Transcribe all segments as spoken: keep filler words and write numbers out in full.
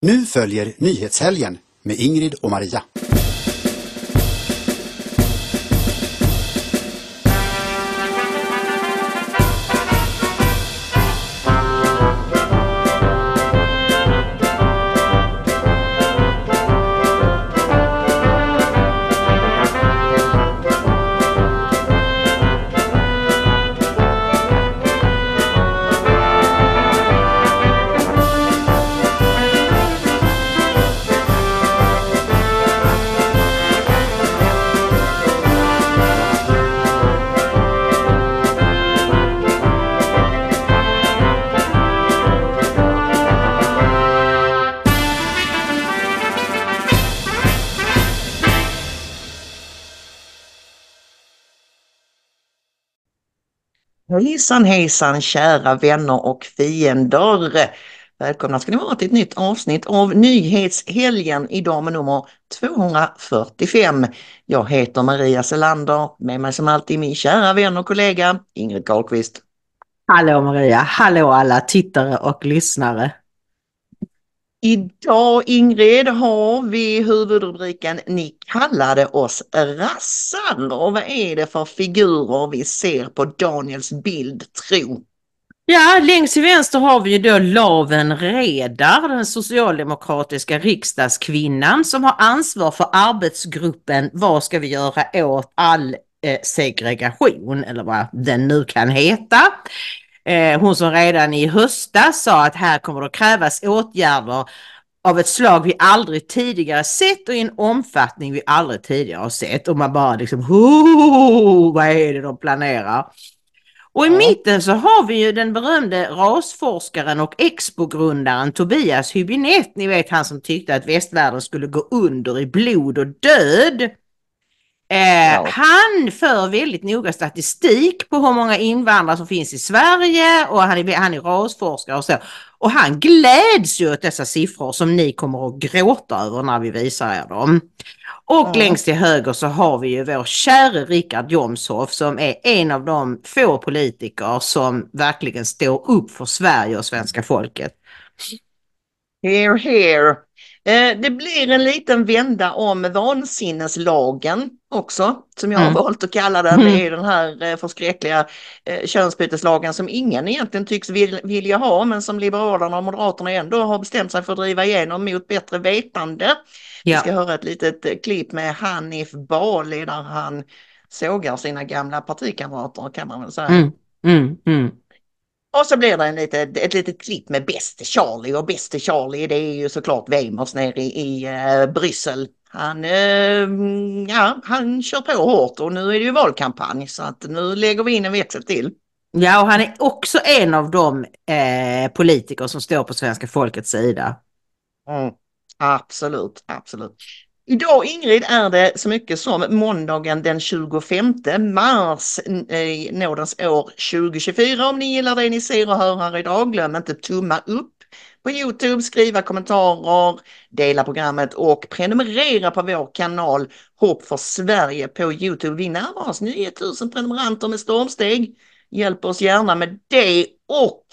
Nu följer nyhetshelgen med Ingrid och Maria. Hejsan hejsan kära vänner och fiender. Välkomna ska ni vara till ett nytt avsnitt av Nyhetshelgen idag med nummer tvåhundrafyrtiofem. Jag heter Maria Selander, med mig som alltid min kära vän och kollega Ingrid Karlqvist. Hallå Maria, hallå alla tittare och lyssnare. Idag Ingrid har vi huvudrubriken Ni kallade oss rassar. Och vad är det för figurer vi ser på Daniels bild tro? Ja, längst till vänster har vi ju då Laven Redar, den socialdemokratiska riksdagskvinnan som har ansvar för arbetsgruppen Vad ska vi göra åt all eh, segregation, eller vad den nu kan heta. Eh, hon som redan i höstas sa att här kommer att krävas åtgärder av ett slag vi aldrig tidigare sett och i en omfattning vi aldrig tidigare har sett. Och man bara liksom, vad är det de planerar? Och i Ja. mitten så har vi ju den berömde rasforskaren och Expo-grundaren Tobias Hübinette. Ni vet, han som tyckte att västvärlden skulle gå under i blod och död. Eh, Ja. Han för väldigt noga statistik på hur många invandrare som finns i Sverige, och han är, han är rasforskare och så. Och han gläds ju åt dessa siffror som ni kommer att gråta över när vi visar er dem. Och Ja. längst till höger så har vi ju vår käre Richard Jomshof som är en av de få politiker som verkligen står upp för Sverige och svenska folket. Here, here. Eh, det blir en liten vända om vansinneslagen också, som jag har Mm. valt att kalla den. Det är den här eh, förskräckliga eh, könsbyteslagen som ingen egentligen tycks vil- vilja ha, men som Liberalerna och Moderaterna ändå har bestämt sig för att driva igenom mot bättre vetande. Vi Ja. ska höra ett litet eh, klipp med Hanif Bali där han sågar sina gamla partikamrater, kan man väl säga. Mm. Mm. Mm. Och så blir det en litet, ett litet klipp med bäste Charlie, och bäste Charlie det är ju såklart Weimers nere i, i uh, Bryssel. Han, uh, ja, han kör på hårt och nu är det ju valkampanj så att nu lägger vi in en växel till. Ja, och han är också en av de eh, politiker som står på svenska folkets sida. Mm, absolut, absolut. Idag Ingrid är det så mycket som måndagen den tjugofemte mars i nådens år tjugo tjugofyra. Om ni gillar det ni ser och hör här idag, glöm inte tumma upp på YouTube, skriva kommentarer, dela programmet och prenumerera på vår kanal Hopp för Sverige på YouTube. Vi närmar oss nio tusen prenumeranter med stormsteg. Hjälp oss gärna med det och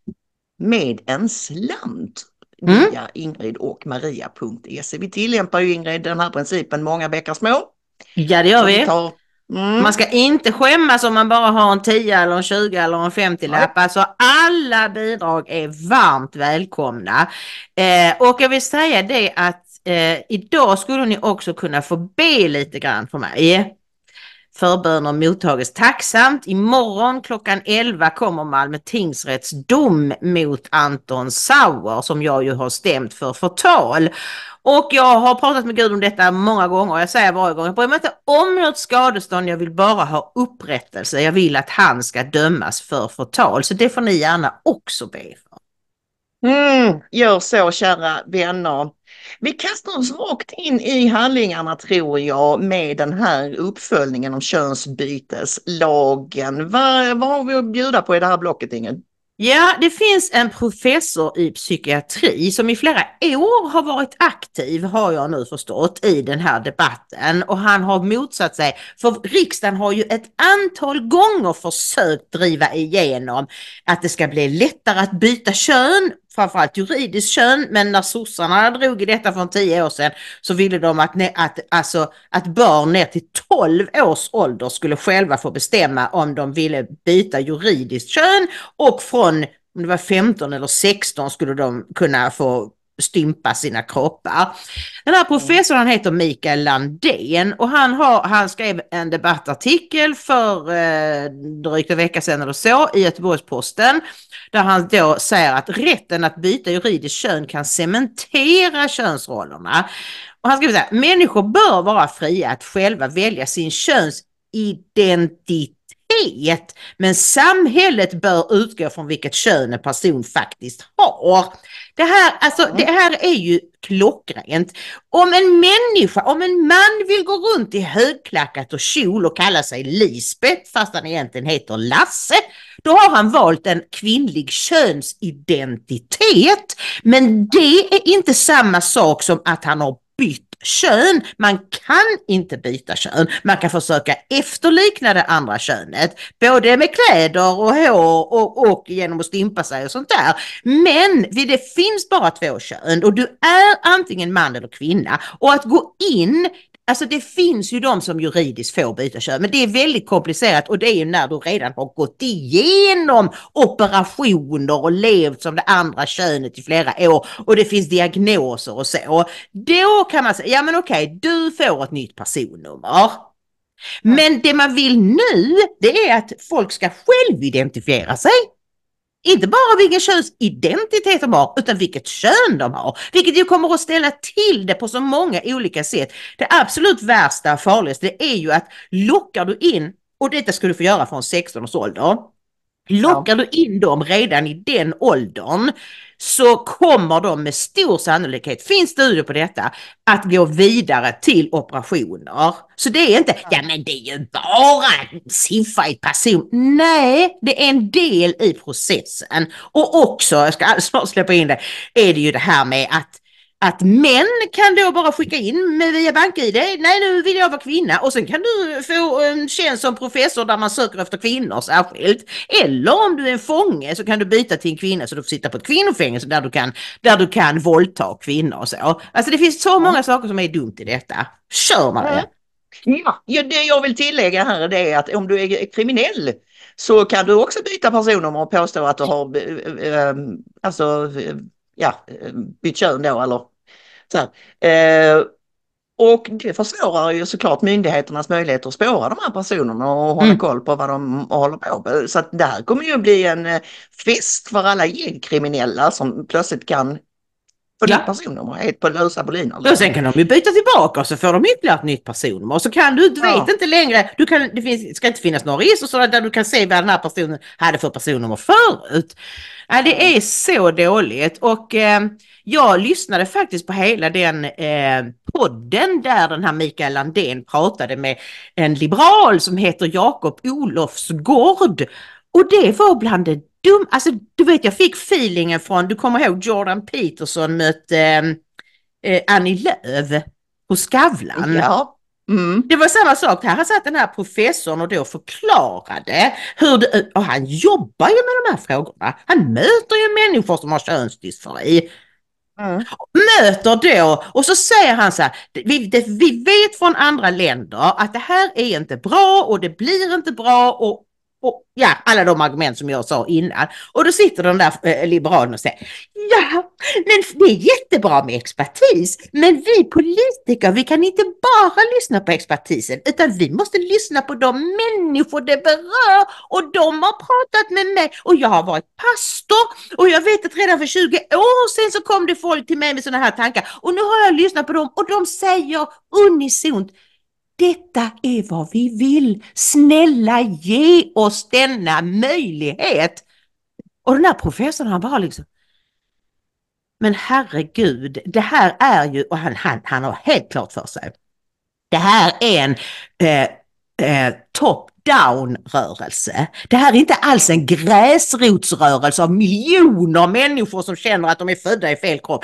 med en slant. Mm. Via ingrid och maria punkt se. Vi tillämpar ju Ingrid den här principen många bäckar små. Ja, det gör Så vi. vi tar, mm, Man ska inte skämmas om man bara har en tio eller en tjugo eller en femtio-lapp. Alltså alla bidrag är varmt välkomna. Eh, och jag vill säga det att eh, idag skulle ni också kunna få be lite grann för mig. Förböner mottages tacksamt. Imorgon klockan elva kommer Malmö tingsrätts dom mot Anton Sauer som jag ju har stämt för förtal. Och jag har pratat med Gud om detta många gånger. Jag säger varje gång, jag bryr mig inte om något skadestånd, jag vill bara ha upprättelse. Jag vill att han ska dömas för förtal. Så det får ni gärna också be för. Mm, gör så kära vänner. Vi kastar oss rakt in i handlingarna tror jag med den här uppföljningen om könsbyteslagen. Vad, vad har vi att bjuda på i det här blocket Ingrid? Ja, det finns en professor i psykiatri som i flera år har varit aktiv, har jag nu förstått, i den här debatten. Och han har motsatt sig, för riksdagen har ju ett antal gånger försökt driva igenom att det ska bli lättare att byta kön framförallt juridiskt kön, men när sossarna drog i detta för tio år sedan så ville de att, att, alltså, att barn ner till tolv års ålder skulle själva få bestämma om de ville byta juridiskt kön, och från om det var femton eller sexton skulle de kunna få stympa sina kroppar. Den här professorn, han heter Mikael Landén, och han, har, han skrev en debattartikel för eh, drygt en vecka sedan eller så i Göteborgs-Posten, där han då säger att rätten att byta juridiskt kön kan cementera könsrollerna. Och han skriver så här: människor bör vara fria att själva välja sin könsidentitet, men samhället bör utgå från vilket kön en person faktiskt har. Det här, alltså, det här är ju klockrent. Om en människa, om en man vill gå runt i högklackat och kjol och kalla sig Lisbeth fast han egentligen heter Lasse, då har han valt en kvinnlig könsidentitet. Men det är inte samma sak som att han har bytt kön. Man kan inte byta kön. Man kan försöka efterlikna det andra könet, både med kläder och hår och, och genom att stympa sig och sånt där. Men det finns bara två kön och du är antingen man eller kvinna, och att gå in, alltså det finns ju de som juridiskt får byta kön, men det är väldigt komplicerat, och det är ju när du redan har gått igenom operationer och levt som det andra könet i flera år och det finns diagnoser och så. Då kan man säga, ja men okej, du får ett nytt personnummer. Men det man vill nu, det är att folk ska själv identifiera sig. Inte bara vilken könsidentitet de har, utan vilket kön de har. Vilket ju kommer att ställa till det på så många olika sätt. Det absolut värsta och farligaste är ju att lockar du in, och detta skulle du få göra från sexton års ålder, lockar ja. du in dem redan i den åldern, så kommer de med stor sannolikhet, finns studier på detta, att gå vidare till operationer. Så det är inte, ja men det är ju bara siffra i person. Nej, det är en del i processen. Och också, jag ska snart släppa in det, är det ju det här med att Att män kan då bara skicka in med via BankID, nej nu vill jag vara kvinna, och sen kan du få en tjänst som professor där man söker efter kvinnor särskilt. Eller om du är en fånge så kan du byta till en kvinna så du får sitta på ett kvinnofängelse där du kan, där du kan våldta kvinnor och så. Alltså det finns så många saker som är dumt i detta. Kör man det? Ja, det jag vill tillägga här är det att om du är kriminell så kan du också byta personnummer och påstå att du har äh, alltså ja, bytt kön då eller så här. Eh, och det försvårar ju såklart myndigheternas möjligheter att spåra de här personerna och hålla mm. koll på vad de håller på med. Så att det här kommer ju bli en fest för alla gängkriminella som plötsligt kan få ja. nytt personnummer helt på lösa boliner. Och sen kan de ju byta tillbaka och så får de ytterligare ett nytt personnummer. Och så kan du, du ja. vet inte längre, du kan, det finns, ska inte finnas några register så där du kan se vad den här personen hade för personnummer förut. Ja, det är så dåligt. Och eh, jag lyssnade faktiskt på hela den eh, podden där den här Mikael Landén pratade med en liberal som heter Jakob Olofsgård. Och det var bland det dum, alltså du vet jag fick feelingen från, du kommer ihåg Jordan Peterson mötte eh, eh, Annie Lööf på Skavlan. Ja. Mm. Det var samma sak här, han satt den här professorn och då förklarade hur det, och han jobbar ju med de här frågorna. Han möter ju människor som har könsdysfori. Mm. Möter då, och så säger han så här, vi, det, vi vet från andra länder att det här är inte bra och det blir inte bra och Och, ja, alla de argument som jag sa innan. Och då sitter den där eh, liberalen och säger, ja, men det är jättebra med expertis, men vi politiker, vi kan inte bara lyssna på expertisen, utan vi måste lyssna på de människor det berör, och de har pratat med mig, och jag har varit pastor, och jag vet att redan för tjugo år sedan så kom det folk till mig med sådana här tankar, och nu har jag lyssnat på dem, och de säger unisont, detta är vad vi vill. Snälla ge oss denna möjlighet. Och den här professorn han bara liksom, men herregud, det här är ju, och han, han, han har helt klart för sig, det här är en eh, eh, top-down-rörelse. Det här är inte alls en gräsrotsrörelse av miljoner människor som känner att de är födda i fel kropp.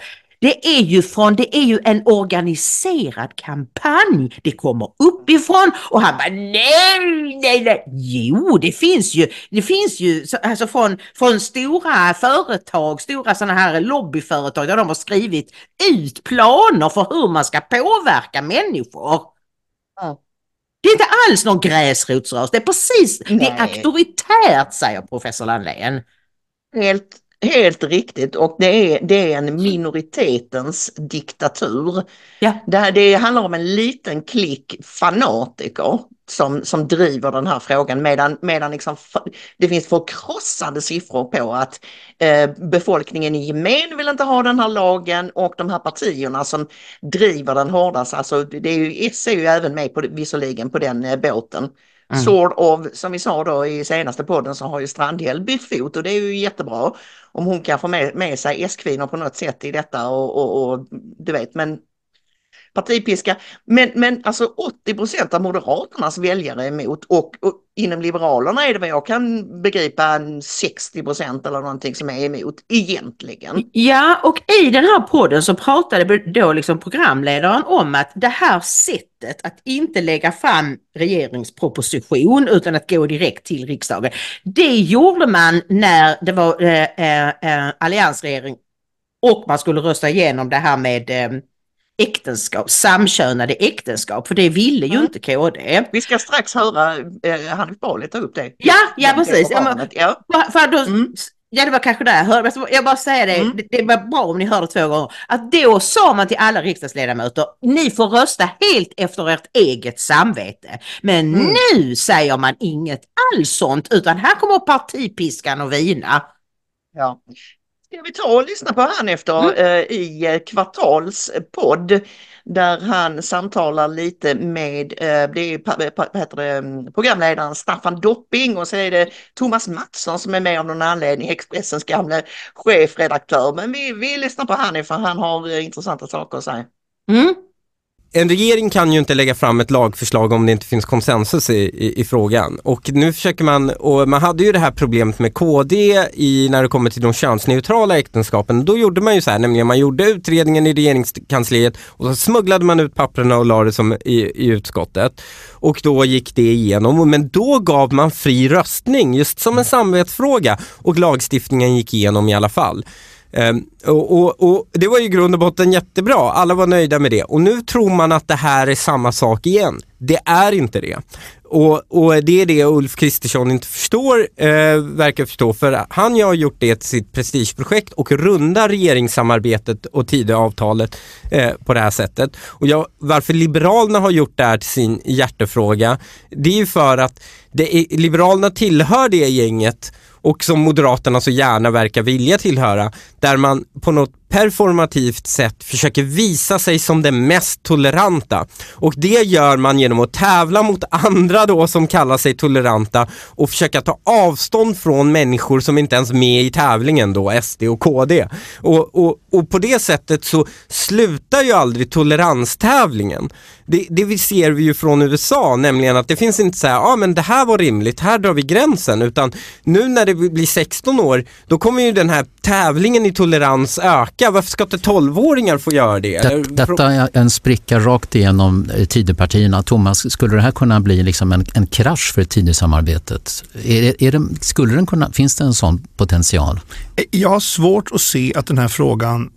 Det är ju från, det är ju en organiserad kampanj. Det kommer uppifrån och han bara nej, nej, nej. Jo, det finns ju, det finns ju alltså från, från stora företag, stora sådana här lobbyföretag där de har skrivit ut planer för hur man ska påverka människor. Ja. Det är inte alls någon gräsrotsrörelse. Det är precis, Nej. det är auktoritärt, säger professor Landén. Helt, helt riktigt, och det är, det är en minoritetens diktatur. Ja. Det, det handlar om en liten klick fanatiker som, som driver den här frågan, medan, medan liksom, det finns förkrossande siffror på att eh, befolkningen i gemen vill inte ha den här lagen, och de här partierna som driver den hårdast, alltså det är ju, S är ju även med på, visserligen på den eh, båten. Mm. Sort of, som vi sa då i senaste podden, så har ju Strandhäll bytt fot, och det är ju jättebra om hon kan få med, med sig S-kvinnor på något sätt i detta, och, och, och du vet, men partipiska, men, men alltså åttio procent av Moderaternas väljare är emot, och, och inom Liberalerna är det vad jag kan begripa en sextio procent eller någonting som är emot egentligen. Ja, och i den här podden så pratade då liksom programledaren om att det här sättet att inte lägga fram regeringsproposition utan att gå direkt till riksdagen, det gjorde man när det var eh, eh, alliansregering och man skulle rösta igenom det här med eh, äktenskap, samkönade äktenskap, för det ville ju mm. inte K D. Vi ska strax höra eh, Hanif Bali ta upp det. Ja, ja precis. Ja, men, ja. För, för då, mm. ja, det var kanske det jag hörde. Jag bara säger det, mm. det, det var bra om ni hörde två gånger. Att då sa man till alla riksdagsledamöter, ni får rösta helt efter ert eget samvete. Men mm. nu säger man inget alls sånt, utan här kommer partipiskan och vina. Ja. Ska vi ta och lyssna på han efter mm. eh, i Kvartalspodd, där han samtalar lite med eh, det är, pa, pa, vad heter det, programledaren Staffan Dopping, och så är det Thomas Mattsson som är med av någon anledning, Expressens gamla chefredaktör. Men vi, vi lyssnar på han för han har eh, intressanta saker att säga. Mm. En regering kan ju inte lägga fram ett lagförslag om det inte finns konsensus i, i, i frågan. Och nu försöker man, och man hade ju det här problemet med K D i, när det kommer till de könsneutrala äktenskapen. Då gjorde man ju så här, nämligen man gjorde utredningen i regeringskansliet och så smugglade man ut papperna och la det som i, i utskottet. Och då gick det igenom, men då gav man fri röstning just som en samvetsfråga, och lagstiftningen gick igenom i alla fall. Um, och, och, och det var ju grund och botten jättebra. Alla var nöjda med det. Och nu tror man att det här är samma sak igen. Det är inte det. Och, och det är det Ulf Kristersson inte förstår, eh, verkar förstå. För han har gjort det till sitt prestigeprojekt och rundar regeringssamarbetet och Tidöavtalet eh, på det här sättet. Och jag, varför Liberalerna har gjort det här till sin hjärtefråga, det är ju för att det är, Liberalerna tillhör det gänget, och som Moderaterna så gärna verkar vilja tillhöra, där man på något performativt sätt försöker visa sig som den mest toleranta. Och det gör man genom att tävla mot andra då som kallar sig toleranta och försöka ta avstånd från människor som inte ens är med i tävlingen då, S D och K D. Och, och, och på det sättet så slutar ju aldrig toleranstävlingen. Det, det vi ser vi ju från U S A, nämligen att det finns inte så här, ja ah, men det här var rimligt, här drar vi gränsen, utan nu när det blir sexton år, då kommer ju den här tävlingen i tolerans öka. Varför ska inte tolvåringar få göra det? det detta är en spricka rakt igenom Tidöpartierna. Thomas, skulle det här kunna bli liksom en, en krasch för Tidösamarbetet? Är, är det, skulle den kunna, finns det en sån potential? Jag har svårt att se att den här frågan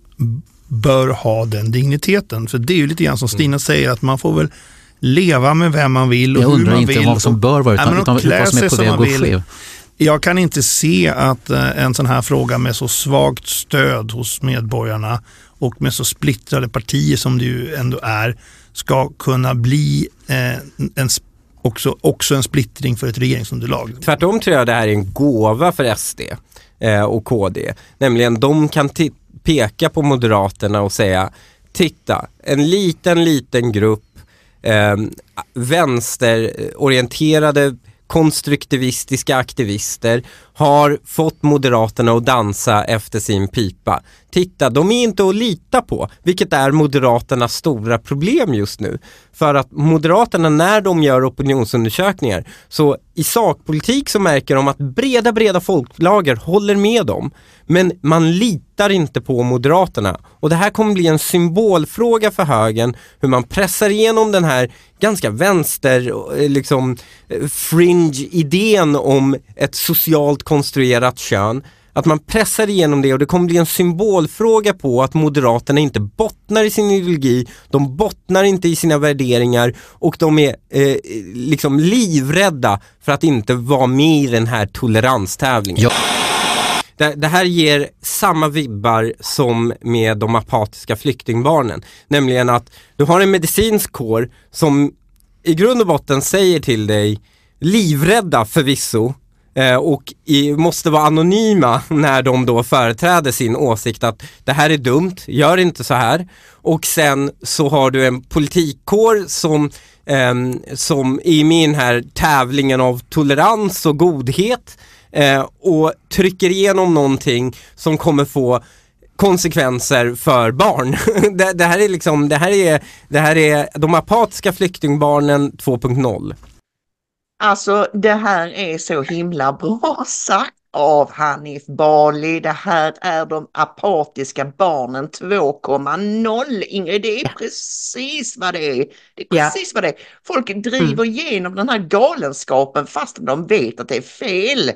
bör ha den digniteten. För det är ju lite grann som Stina mm. säger, att man får väl leva med vem man vill och jag hur man vill. Jag undrar inte vad som bör vara, utan, ja, utan vad som är på väg att ske. Jag kan inte se att en sån här fråga med så svagt stöd hos medborgarna och med så splittrade partier som det ju ändå är, ska kunna bli eh, en, också, också en splittring för ett regeringsunderlag. Tvärtom tror jag det här är en gåva för S D eh, och K D. Nämligen de kan t- peka på Moderaterna och säga, titta, en liten, liten grupp eh, vänsterorienterade konstruktivistiska aktivister har fått Moderaterna att dansa efter sin pipa. Titta, de är inte att lita på, vilket är Moderaternas stora problem just nu. För att Moderaterna, när de gör opinionsundersökningar, så i sakpolitik så märker de att breda, breda folklager håller med dem. Men man litar inte på Moderaterna. Och det här kommer bli en symbolfråga för högern, hur man pressar igenom den här ganska vänster, liksom fringe-idén om ett socialt konstruerat kön. Att man pressar igenom det, och det kommer bli en symbolfråga på att Moderaterna inte bottnar i sin ideologi, de bottnar inte i sina värderingar, och de är eh, liksom livrädda för att inte vara med i den här toleranstävlingen. Ja. Det, det här ger samma vibbar som med de apatiska flyktingbarnen. Nämligen att du har en medicinsk kår som i grund och botten säger till dig, livrädda förvisso, eh, och i, måste vara anonyma när de då företräder sin åsikt att det här är dumt, gör inte så här. Och sen så har du en politikkår som, eh, som är med i den här tävlingen av tolerans och godhet, Eh, och trycker igenom någonting som kommer få konsekvenser för barn. det, det här är liksom det här är, det här är de apatiska flyktingbarnen två punkt noll. Alltså det här är så himla bra sagt av Hanif Bali. Det här är de apatiska barnen två komma noll. Ingrid, det är precis vad det är. Det är precis ja. vad det är. Folk driver mm. igenom den här galenskapen fast de vet att det är fel.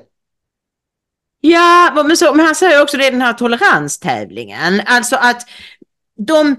Ja, men, så, men han säger också det, den här toleranstävlingen. Alltså att de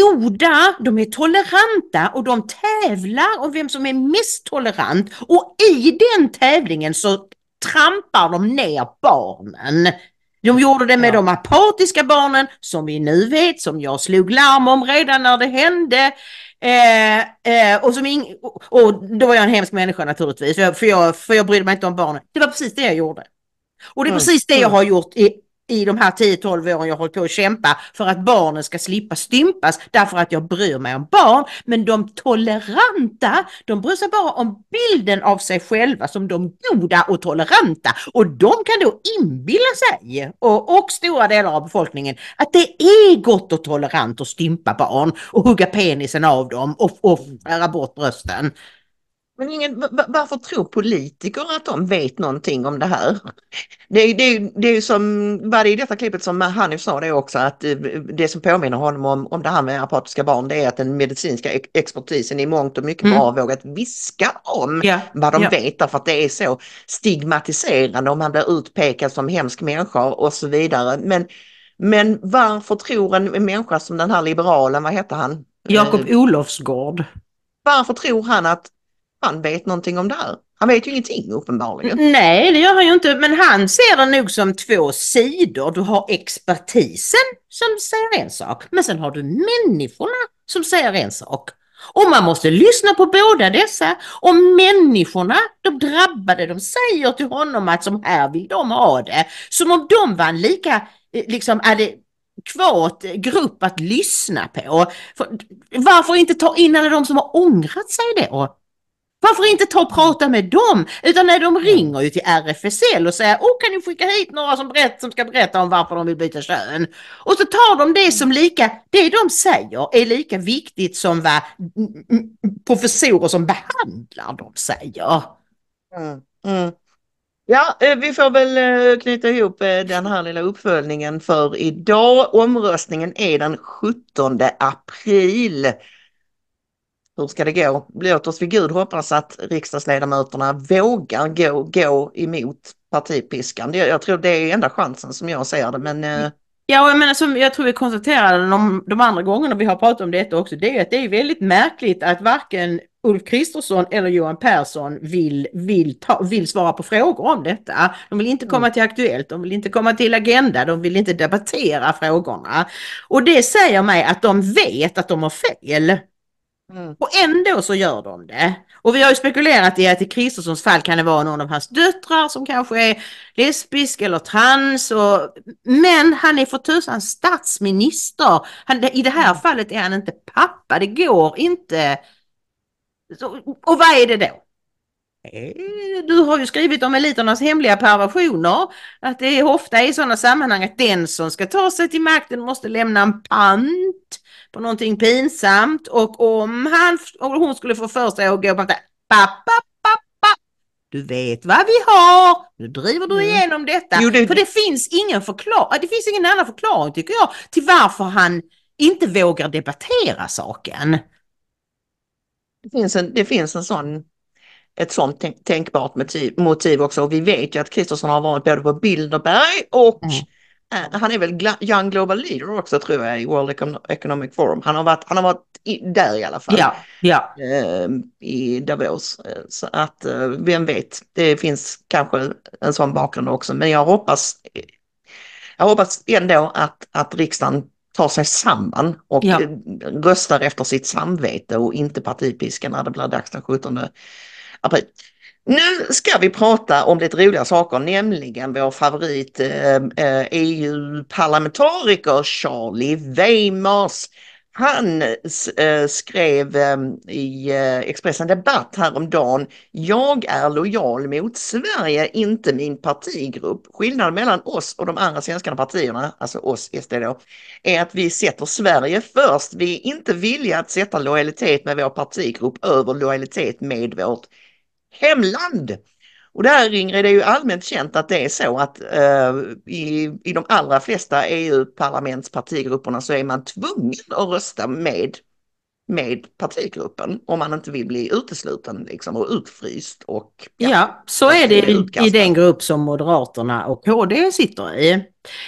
goda, de är toleranta och de tävlar om vem som är mest tolerant. Och i den tävlingen så trampar de ner barnen. De gjorde det med ja. de apatiska barnen, som vi nu vet, som jag slog larm om redan när det hände. Eh, eh, och, som ing- och, och då var jag en hemsk människa naturligtvis, för jag, för, jag, för jag brydde mig inte om barnen. Det var precis det jag gjorde. Och det är precis det jag har gjort i, i de här tio tolv åren jag har hållit på att kämpa för att barnen ska slippa stympas, därför att jag bryr mig om barn. Men de toleranta, de bryr sig bara om bilden av sig själva som de goda och toleranta. Och de kan då inbilla sig, och, och stora delar av befolkningen, att det är gott och tolerant att stympa barn och hugga penisen av dem och, och skära bort brösten. Men ingen, varför tror politiker att de vet någonting om det här? Det är, det är, det är som, var det i detta klippet som Hanif sa det också, att det som påminner honom om, om det här med apatiska barn, det är att den medicinska expertisen i mångt och mycket mm. bara vågat viska om ja. vad de ja. vet, därför att det är så stigmatiserande om man blir utpekad som hemsk människa och så vidare. Men, men varför tror en människa som den här liberalen, vad heter han? Jakob Olofsgård. Varför tror han att han vet någonting om det här? Han vet ju ingenting uppenbarligen. Nej, det gör han ju inte. Men han ser det nog som två sidor. Du har expertisen som säger en sak. Men sen har du människorna som säger en sak. Och man måste lyssna på båda dessa. Och människorna, de drabbade, de säger till honom att som här vill de ha det. Som om de var en lika liksom adekvat grupp att lyssna på. För, varför inte ta in alla de som har ångrat sig då? Varför inte ta och prata med dem? Utan när de ringer ju till R F S L och säger, åh, kan ni skicka hit några som, berätt, som ska berätta om varför de vill byta kön? Och så tar de det som lika, det de säger är lika viktigt som vad professorer som behandlar dem säger. Mm, mm. Ja, vi får väl knyta ihop den här lilla uppföljningen för idag. Omröstningen är den sjuttonde april. Hur ska det gå? Låt oss vid Gud hoppas att riksdagsledamöterna vågar gå, gå emot partipiskan. Jag tror det är enda chansen som jag ser det. Men, ja, jag menar, som jag tror vi konstaterade de, de andra gångerna vi har pratat om detta också, det är att det är väldigt märkligt att varken Ulf Kristersson eller Johan Persson vill, vill, ta, vill svara på frågor om detta. De vill inte komma till Aktuellt, de vill inte komma till Agenda, de vill inte debattera frågorna. Och det säger mig att de vet att de har fel. Mm. Och ändå så gör de det. Och vi har ju spekulerat i att i Kristerssons fall kan det vara någon av hans döttrar som kanske är lesbisk eller trans. Och, men han är för tusan statsminister. Han, I det här fallet är han inte pappa. Det går inte. Så, och vad är det då? Du har ju skrivit om eliternas hemliga perversioner, att det är ofta i sådana sammanhang att den som ska ta sig till makten måste lämna en pant på någonting pinsamt, och om han och hon skulle få för sig att gå på pappa, pappa, du vet vad vi har, nu driver du igenom detta. Jo, det... För det finns ingen förklaring, det finns ingen annan förklaring tycker jag till varför han inte vågar debattera saken. Det finns en, det finns en sån ett sånt tänk, tänkbart motiv, motiv också. Och vi vet ju att Kristersson har varit både på Bilderberg och mm. eh, han är väl gla, Young Global Leader också tror jag i World Econ- Economic Forum. Han har varit, han har varit i, där i alla fall. Ja, ja. Eh, I Davos. Så att eh, vem vet, det finns kanske en sån bakgrund också. Men jag hoppas, jag hoppas ändå att, att riksdagen tar sig samman och ja. röstar efter sitt samvete och inte partipiska när det blir dags den sjuttonde april. Nu ska vi prata om lite roliga saker, nämligen vår favorit eh, E U-parlamentariker Charlie Weimers. Han eh, skrev eh, i eh, Expressen Debatt häromdagen: jag är lojal mot Sverige, inte min partigrupp. Skillnaden mellan oss och de andra svenska partierna, alltså oss S D då, är att vi sätter Sverige först. Vi är inte villiga att sätta lojalitet med vår partigrupp över lojalitet med vårt hemland. Och det här, Ingrid, är ju allmänt känt att det är så att uh, i, i de allra flesta E U-parlamentspartigrupperna så är man tvungen att rösta med, med partigruppen om man inte vill bli utesluten liksom, och utfryst. Och, ja, ja så är det i, i den grupp som Moderaterna och K D sitter i.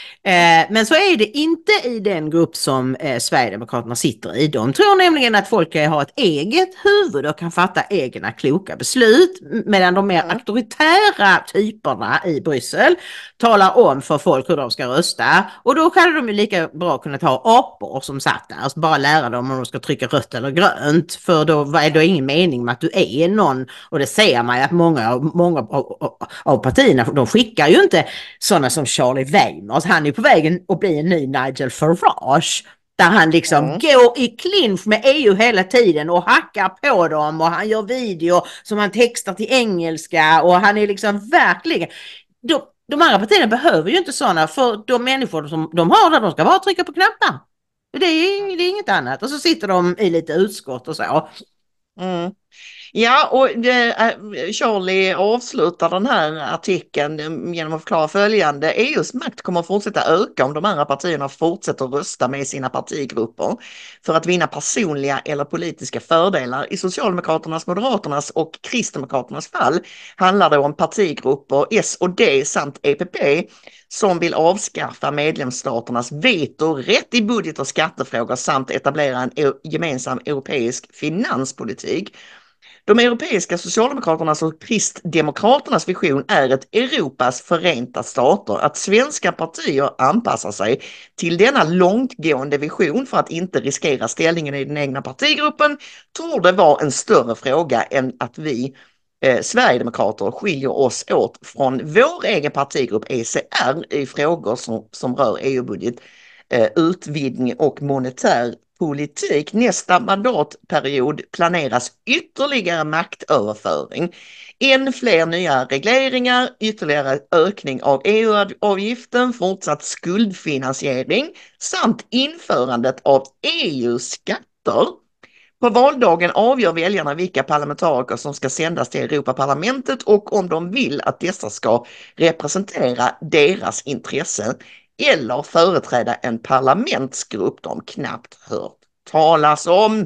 Eh, men så är det inte i den grupp som eh, Sverigedemokraterna sitter i. De tror nämligen att folk har ett eget huvud och kan fatta egna kloka beslut, medan de mer mm. auktoritära typerna i Bryssel talar om för folk hur de ska rösta. Och då hade de ju lika bra kunnat ha apor som satt där, alltså bara lära dem om de ska trycka rött eller grönt, för då är det ingen mening med att du är någon. Och det ser man ju att många, många av, av, av partierna, de skickar ju inte sådana som Charlie Weimers. Han är på vägen att bli en ny Nigel Farage, där han liksom mm. går i clinch med E U hela tiden och hackar på dem, och han gör video som han textar till engelska, och han är liksom verkligen de, de andra partierna behöver ju inte sådana, för de människor som de har där, de ska bara trycka på knappar. Det är, det är inget annat, och så sitter de i lite utskott och så. Mm. Ja, och det, Charlie avslutar den här artikeln genom att förklara följande: E U:s makt kommer att fortsätta öka om de andra partierna fortsätter rösta med sina partigrupper för att vinna personliga eller politiska fördelar. I Socialdemokraternas, Moderaternas och Kristdemokraternas fall handlar det om partigrupper S och D samt E P P som vill avskaffa medlemsstaternas vetorätt i budget- och skattefrågor samt etablera en gemensam europeisk finanspolitik. De europeiska socialdemokraternas och kristdemokraternas vision är ett Europas förenta stater. Att svenska partier anpassar sig till denna långtgående vision för att inte riskera ställningen i den egna partigruppen tror det vara en större fråga än att vi eh, Sverigedemokrater skiljer oss åt från vår egen partigrupp E C R i frågor som, som rör E U-budget, eh, utvidgning och monetär politik. Nästa mandatperiod planeras ytterligare maktöverföring. Än fler nya regleringar, ytterligare ökning av E U-avgiften, fortsatt skuldfinansiering samt införandet av E U-skatter. På valdagen avgör väljarna vilka parlamentariker som ska sändas till Europaparlamentet och om de vill att dessa ska representera deras intressen eller företräda en parlamentsgrupp de knappt hört talas om.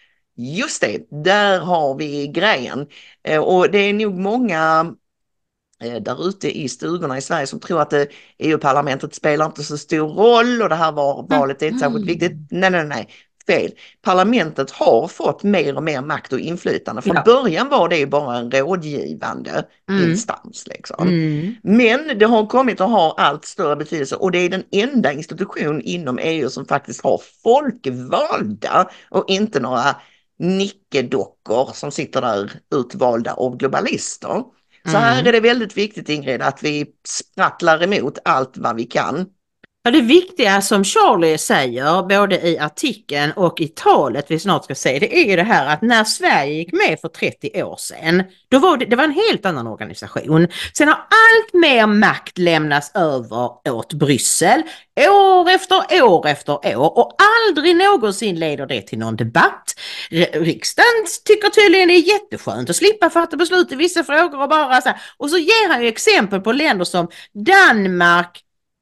Just det, där har vi grejen. Och det är nog många där ute i stugorna i Sverige som tror att E U-parlamentet spelar inte så stor roll och det här var, valet är inte särskilt viktigt. Nej, nej, nej. Fel. Parlamentet har fått mer och mer makt och inflytande. Från ja. början var det ju bara en rådgivande mm. instans. Liksom. Mm. Men det har kommit att ha allt större betydelse och det är den enda institution inom E U som faktiskt har folkvalda och inte några nickedockor som sitter där utvalda av globalister. Så här är det väldigt viktigt, Ingrid, att vi sprattlar emot allt vad vi kan. Ja, det viktiga som Charlie säger både i artikeln och i talet vi snart ska se, det är ju det här att när Sverige gick med för trettio år sedan, då var det, det var en helt annan organisation. Sen har allt mer makt lämnats över åt Bryssel år efter år efter år och aldrig någonsin leder det till någon debatt. Riksdagen tycker tydligen det är jätteskönt att slippa fatta beslut i vissa frågor och bara så här. Och så ger han ju exempel på länder som Danmark,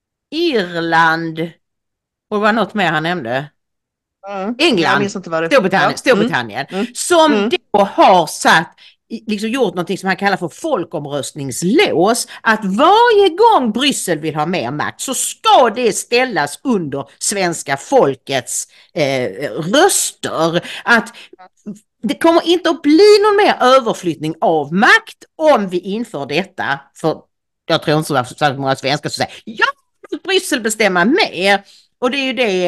Irland och vad något mer han nämnde. Mm. England, Storbritannien, Storbritannien mm. som mm. då har satt, liksom gjort något som han kallar för folkomröstningslås, att varje gång Bryssel vill ha mer makt så ska det ställas under svenska folkets eh, röster. Att det kommer inte att bli någon mer överflyttning av makt om vi inför detta. För jag tror inte så att många svenskar som säger ja, Bryssel bestämma mer. Och det är ju det,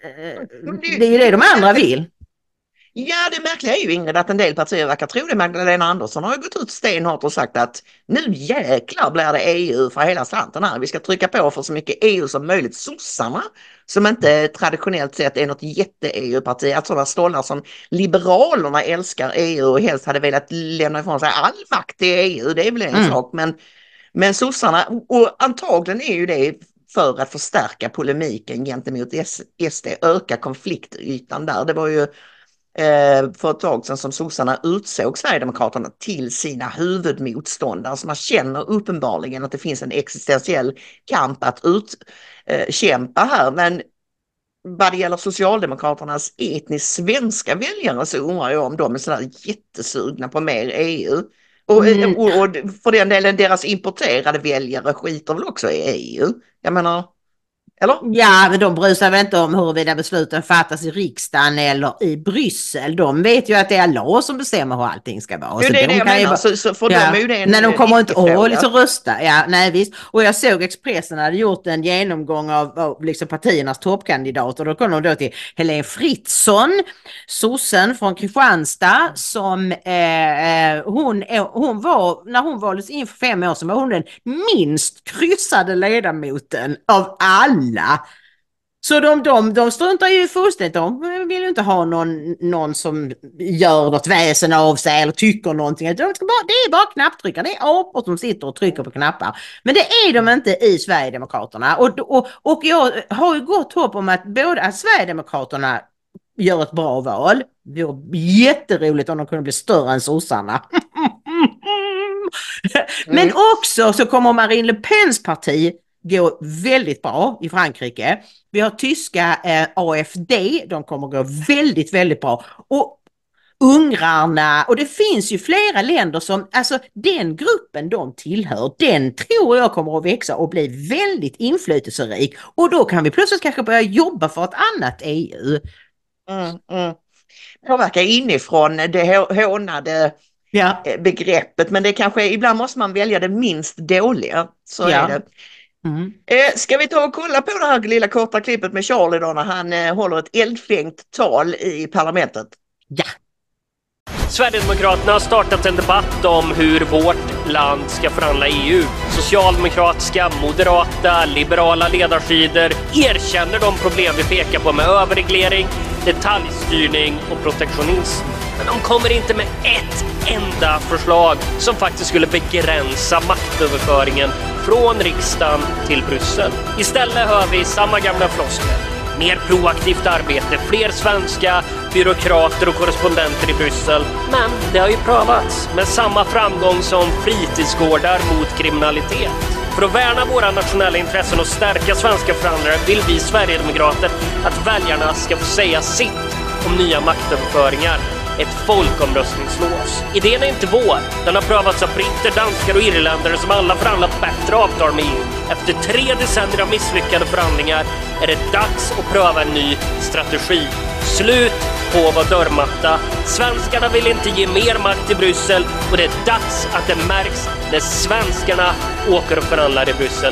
det, är ju det de andra vill. Ja, det märkliga är ju Ingrid att en del partier verkar tro det. Magdalena Andersson har ju gått ut stenhårt och sagt att nu jäklar blir det E U för hela slanten här. Vi ska trycka på för så mycket E U som möjligt. Sossarna, som inte traditionellt sett är något jätte-E U-parti, att sådana stollar som Liberalerna älskar E U och helst hade velat lämna ifrån sig all makt till E U, det är väl en mm. sak. Men, men sossarna, och antagligen är ju det för att förstärka polemiken gentemot S D, öka konfliktytan där. Det var ju eh, för ett tag sedan som sossarna utsåg Sverigedemokraterna till sina huvudmotståndare. Så man känner uppenbarligen att det finns en existentiell kamp att utkämpa eh, här. Men vad det gäller Socialdemokraternas etniskt svenska väljare så undrar jag om de är sådär jättesugna på mer E U. Och, mm. och, och för den delen deras importerade väljare skiter väl också i E U. Jag menar, eller? Ja, men de bryr sig väl inte om huruvida besluten fattas i riksdagen eller i Bryssel. De vet ju att det är alla som bestämmer hur allting ska vara. Ja, det är de det jag kan menar. Ju... Så, så för ja. dem är ju det en, Nej, de kommer inte att liksom rösta. Ja, nej, visst. Och jag såg Expressen hade gjort en genomgång av, av liksom partiernas toppkandidater. Då kom de då till Helene Fritzon, sossen från Kristianstad, som eh, hon, hon var, när hon valdes in för fem år sedan var hon den minst kryssade ledamoten av alla. Så de, de, de struntar ju fullständigt, de vill ju inte ha någon, någon som gör något väsen av sig eller tycker någonting. De ska bara, det är bara knapptryckare, det är apor som sitter och trycker på knappar. Men det är de inte i Sverigedemokraterna. Och, och, och jag har ju gott hopp om att både att Sverigedemokraterna gör ett bra val. Det var jätteroligt om de kunde bli större än sossarna. Men mm. också så kommer Marine Le Pens parti gå väldigt bra i Frankrike. Vi har tyska eh, A F D, de kommer gå väldigt, väldigt bra. Och ungrarna, och det finns ju flera länder som, alltså den gruppen de tillhör, den tror jag kommer att växa och bli väldigt inflytelserik. Och då kan vi plötsligt kanske börja jobba för ett annat E U. Mm, mm. Påverka inifrån det hånade ja. begreppet, men det kanske, ibland måste man välja det minst dåliga. Så ja. är det. Mm. Eh, ska vi ta och kolla på det här lilla korta klippet med Charlie då när han eh, håller ett eldfängt tal i parlamentet? Ja. Sverigedemokraterna har startat en debatt om hur vårt land ska förhandla E U. Socialdemokratiska, moderata, liberala ledarsidor erkänner de problem vi pekar på med överreglering, detaljstyrning och protektionism. Men de kommer inte med ett enda förslag som faktiskt skulle begränsa maktöverföringen från riksdagen till Bryssel. Istället hör vi samma gamla floskler. Mer proaktivt arbete, fler svenska byråkrater och korrespondenter i Bryssel. Men det har ju prövats med samma framgång som fritidsgårdar mot kriminalitet. För att värna våra nationella intressen och stärka svenska förhandlare vill vi Sverigedemokrater att väljarna ska få säga sitt om nya maktöverföringar. Ett folkomröstningslås. Idén är inte vår. Den har prövats av britter, danskar och irländare som alla förhandlat bättre avtal med E U. Efter tre decennier av misslyckade förhandlingar är det dags att pröva en ny strategi. Slut på att vara dörrmatta. Svenskarna vill inte ge mer makt till Bryssel och det är dags att det märks när svenskarna åker och förhandlar i Bryssel.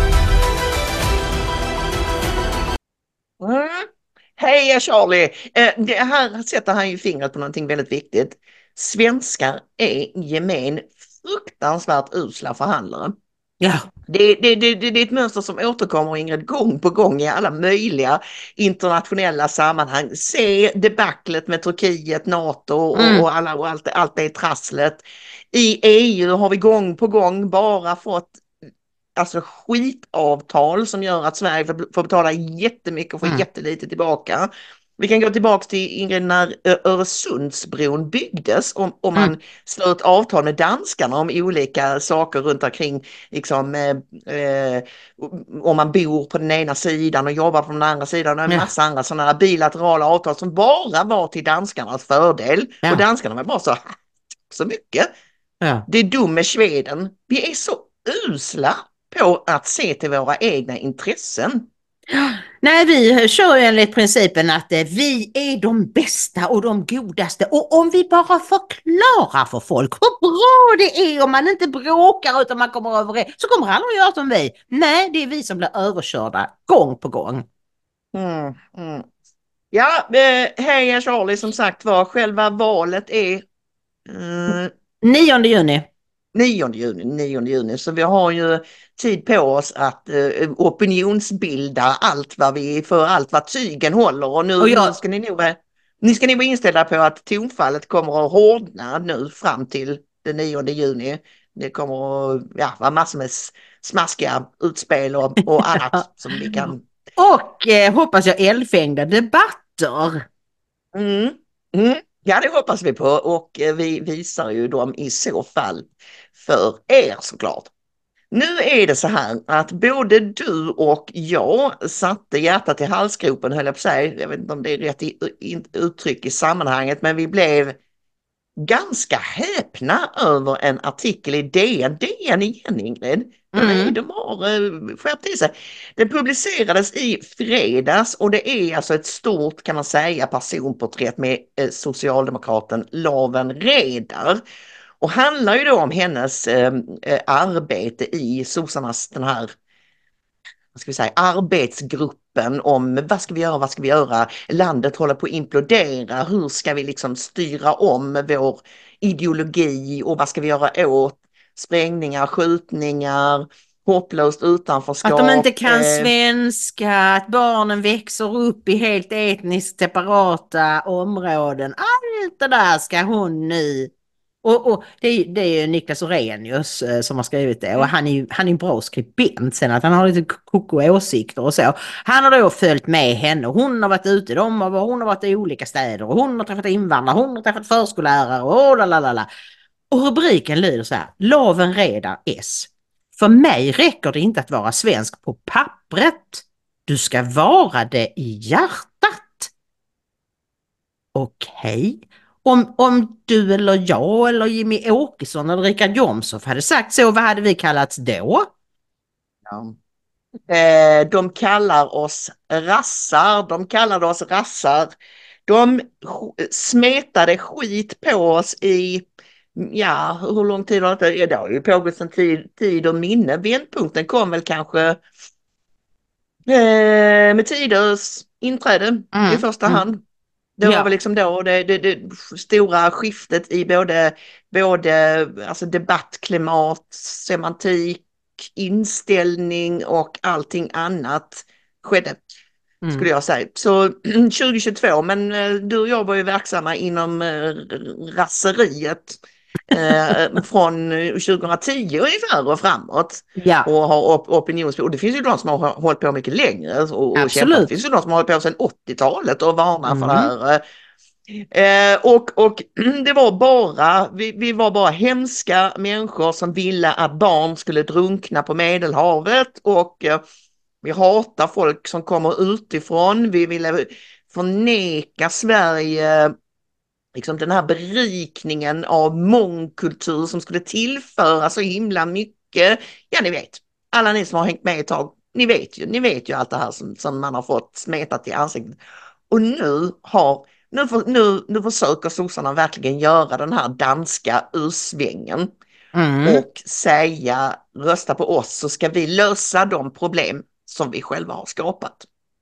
Mm. Hej Charlie! Det här sätter han ju fingret på någonting väldigt viktigt. Svenskar är gemen fruktansvärt usla förhandlare. Ja. Det, det, det, det, det är ett mönster som återkommer, Ingrid, gång på gång i alla möjliga internationella sammanhang. Se debaclet med Turkiet, NATO och, Mm. och, alla, och allt, allt det trasslet. I E U har vi gång på gång bara fått alltså skitavtal som gör att Sverige får, får betala jättemycket och får Mm. jättelite tillbaka. Vi kan gå tillbaka till Ingrid när Ö- Öresundsbron byggdes, om, om man Mm. slöt avtal med danskarna om olika saker runt omkring, liksom eh, eh, om man bor på den ena sidan och jobbar på den andra sidan och en Ja. massa andra sådana här bilaterala avtal som bara var till danskarnas fördel. Ja. Och danskarna var bara så, så mycket. Ja. Det är dum med Sweden. Vi är så usla på att se till våra egna intressen. Nej, vi kör ju enligt principen att eh, vi är de bästa och de godaste, och om vi bara förklarar för folk hur bra det är om man inte bråkar utan man kommer överens, så kommer alla att göra som vi. Nej, det är vi som blir överkörda gång på gång. Mm, mm. Ja, eh, hej Charlie, som sagt var, själva valet är eh, nionde juni. nionde juni, nionde juni, så vi har ju tid på oss att eh, opinionsbilda allt vad vi, för allt vad tygen håller, och nu, Och jag- nu ska ni nog vara, ni ska nog vara inställda på att tonfallet kommer att hårdna nu fram till den nionde juni. Det kommer att ja, vara massor med s- smaskiga utspel och, och annat som vi kan. Och eh, hoppas jag eldfängda debatter. Mm, mm. Ja, det hoppas vi på, och eh, vi visar ju dem i så fall för er såklart. Nu är det så här att både du och jag satte hjärtat i halsgropen, höll jag på att säga. Jag vet inte om det är rätt i, i, uttryck i sammanhanget, men vi blev ganska häpna över en artikel i D N. D N igen, Ingrid. De, är, Mm. de har uh, skärpt till sig. Den publicerades i fredags och det är alltså ett stort, kan man säga, personporträtt med eh, socialdemokraten Laven Redar. Och handlar ju då om hennes eh, eh, arbete i sossarnas den här, vad ska vi säga, arbetsgruppen om vad ska vi göra, vad ska vi göra, landet håller på att implodera, hur ska vi liksom styra om vår ideologi och vad ska vi göra åt sprängningar, skjutningar, hopplöst utanförskap. Att de inte kan eh, svenska, att barnen växer upp i helt etniskt separata områden. Allt det där ska hon nu. Och, och det, är, det är ju Niklas Orrenius eh, som har skrivit det, och han är ju han är en bra skribent, sen att han har lite koko åsikter och så. Han har då följt med henne, hon har varit ute, de har, hon har varit i olika städer, och hon har träffat invandrare, hon har träffat förskollärare och lalalala. Och rubriken lyder så här: Laven Redar S. För mig räcker det inte att vara svensk på pappret. Du ska vara det i hjärtat. Okej. Om, om du eller jag eller Jimmy Åkesson eller Richard Jomshof hade sagt så, vad hade vi kallats då? Ja. Eh, de kallar oss rassar, de kallade oss rassar. De sk- smetade skit på oss i, ja, hur lång tid har det? Ja, det har ju pågått sedan tid, tid och minne. Vändpunkten kom väl kanske eh, med Tidös inträde Mm, i första mm. hand. Det Ja. var väl liksom då det, det, det stora skiftet i både, både alltså debattklimat, semantik, inställning och allting annat skedde, Mm. skulle jag säga. Så tjugohundratjugotvå, men eh, du och jag var ju verksamma inom eh, rasseriet eh, från tjugohundratio ungefär och framåt. Ja, Och har op opinions... Och det finns ju de som har hållit på mycket längre och, och Absolut. kämpat. Det finns ju de som har hållit på sedan åttiotalet och varnar för Mm. det här. Eh, och, och det var bara, vi, vi var bara hemska människor som ville att barn skulle drunkna på Medelhavet, och eh, vi hatar folk som kommer utifrån. Vi ville förneka Sverige liksom den här berikningen av mångkultur som skulle tillföra så himla mycket. Ja, ni vet, alla ni som har hängt med ett tag, ni vet ju, ni vet ju allt det här som, som man har fått smetat i ansiktet. Och nu har, nu, för, nu, nu försöker sossarna verkligen göra den här danska ursvängen mm. och säga, rösta på oss så ska vi lösa de problem som vi själva har skapat.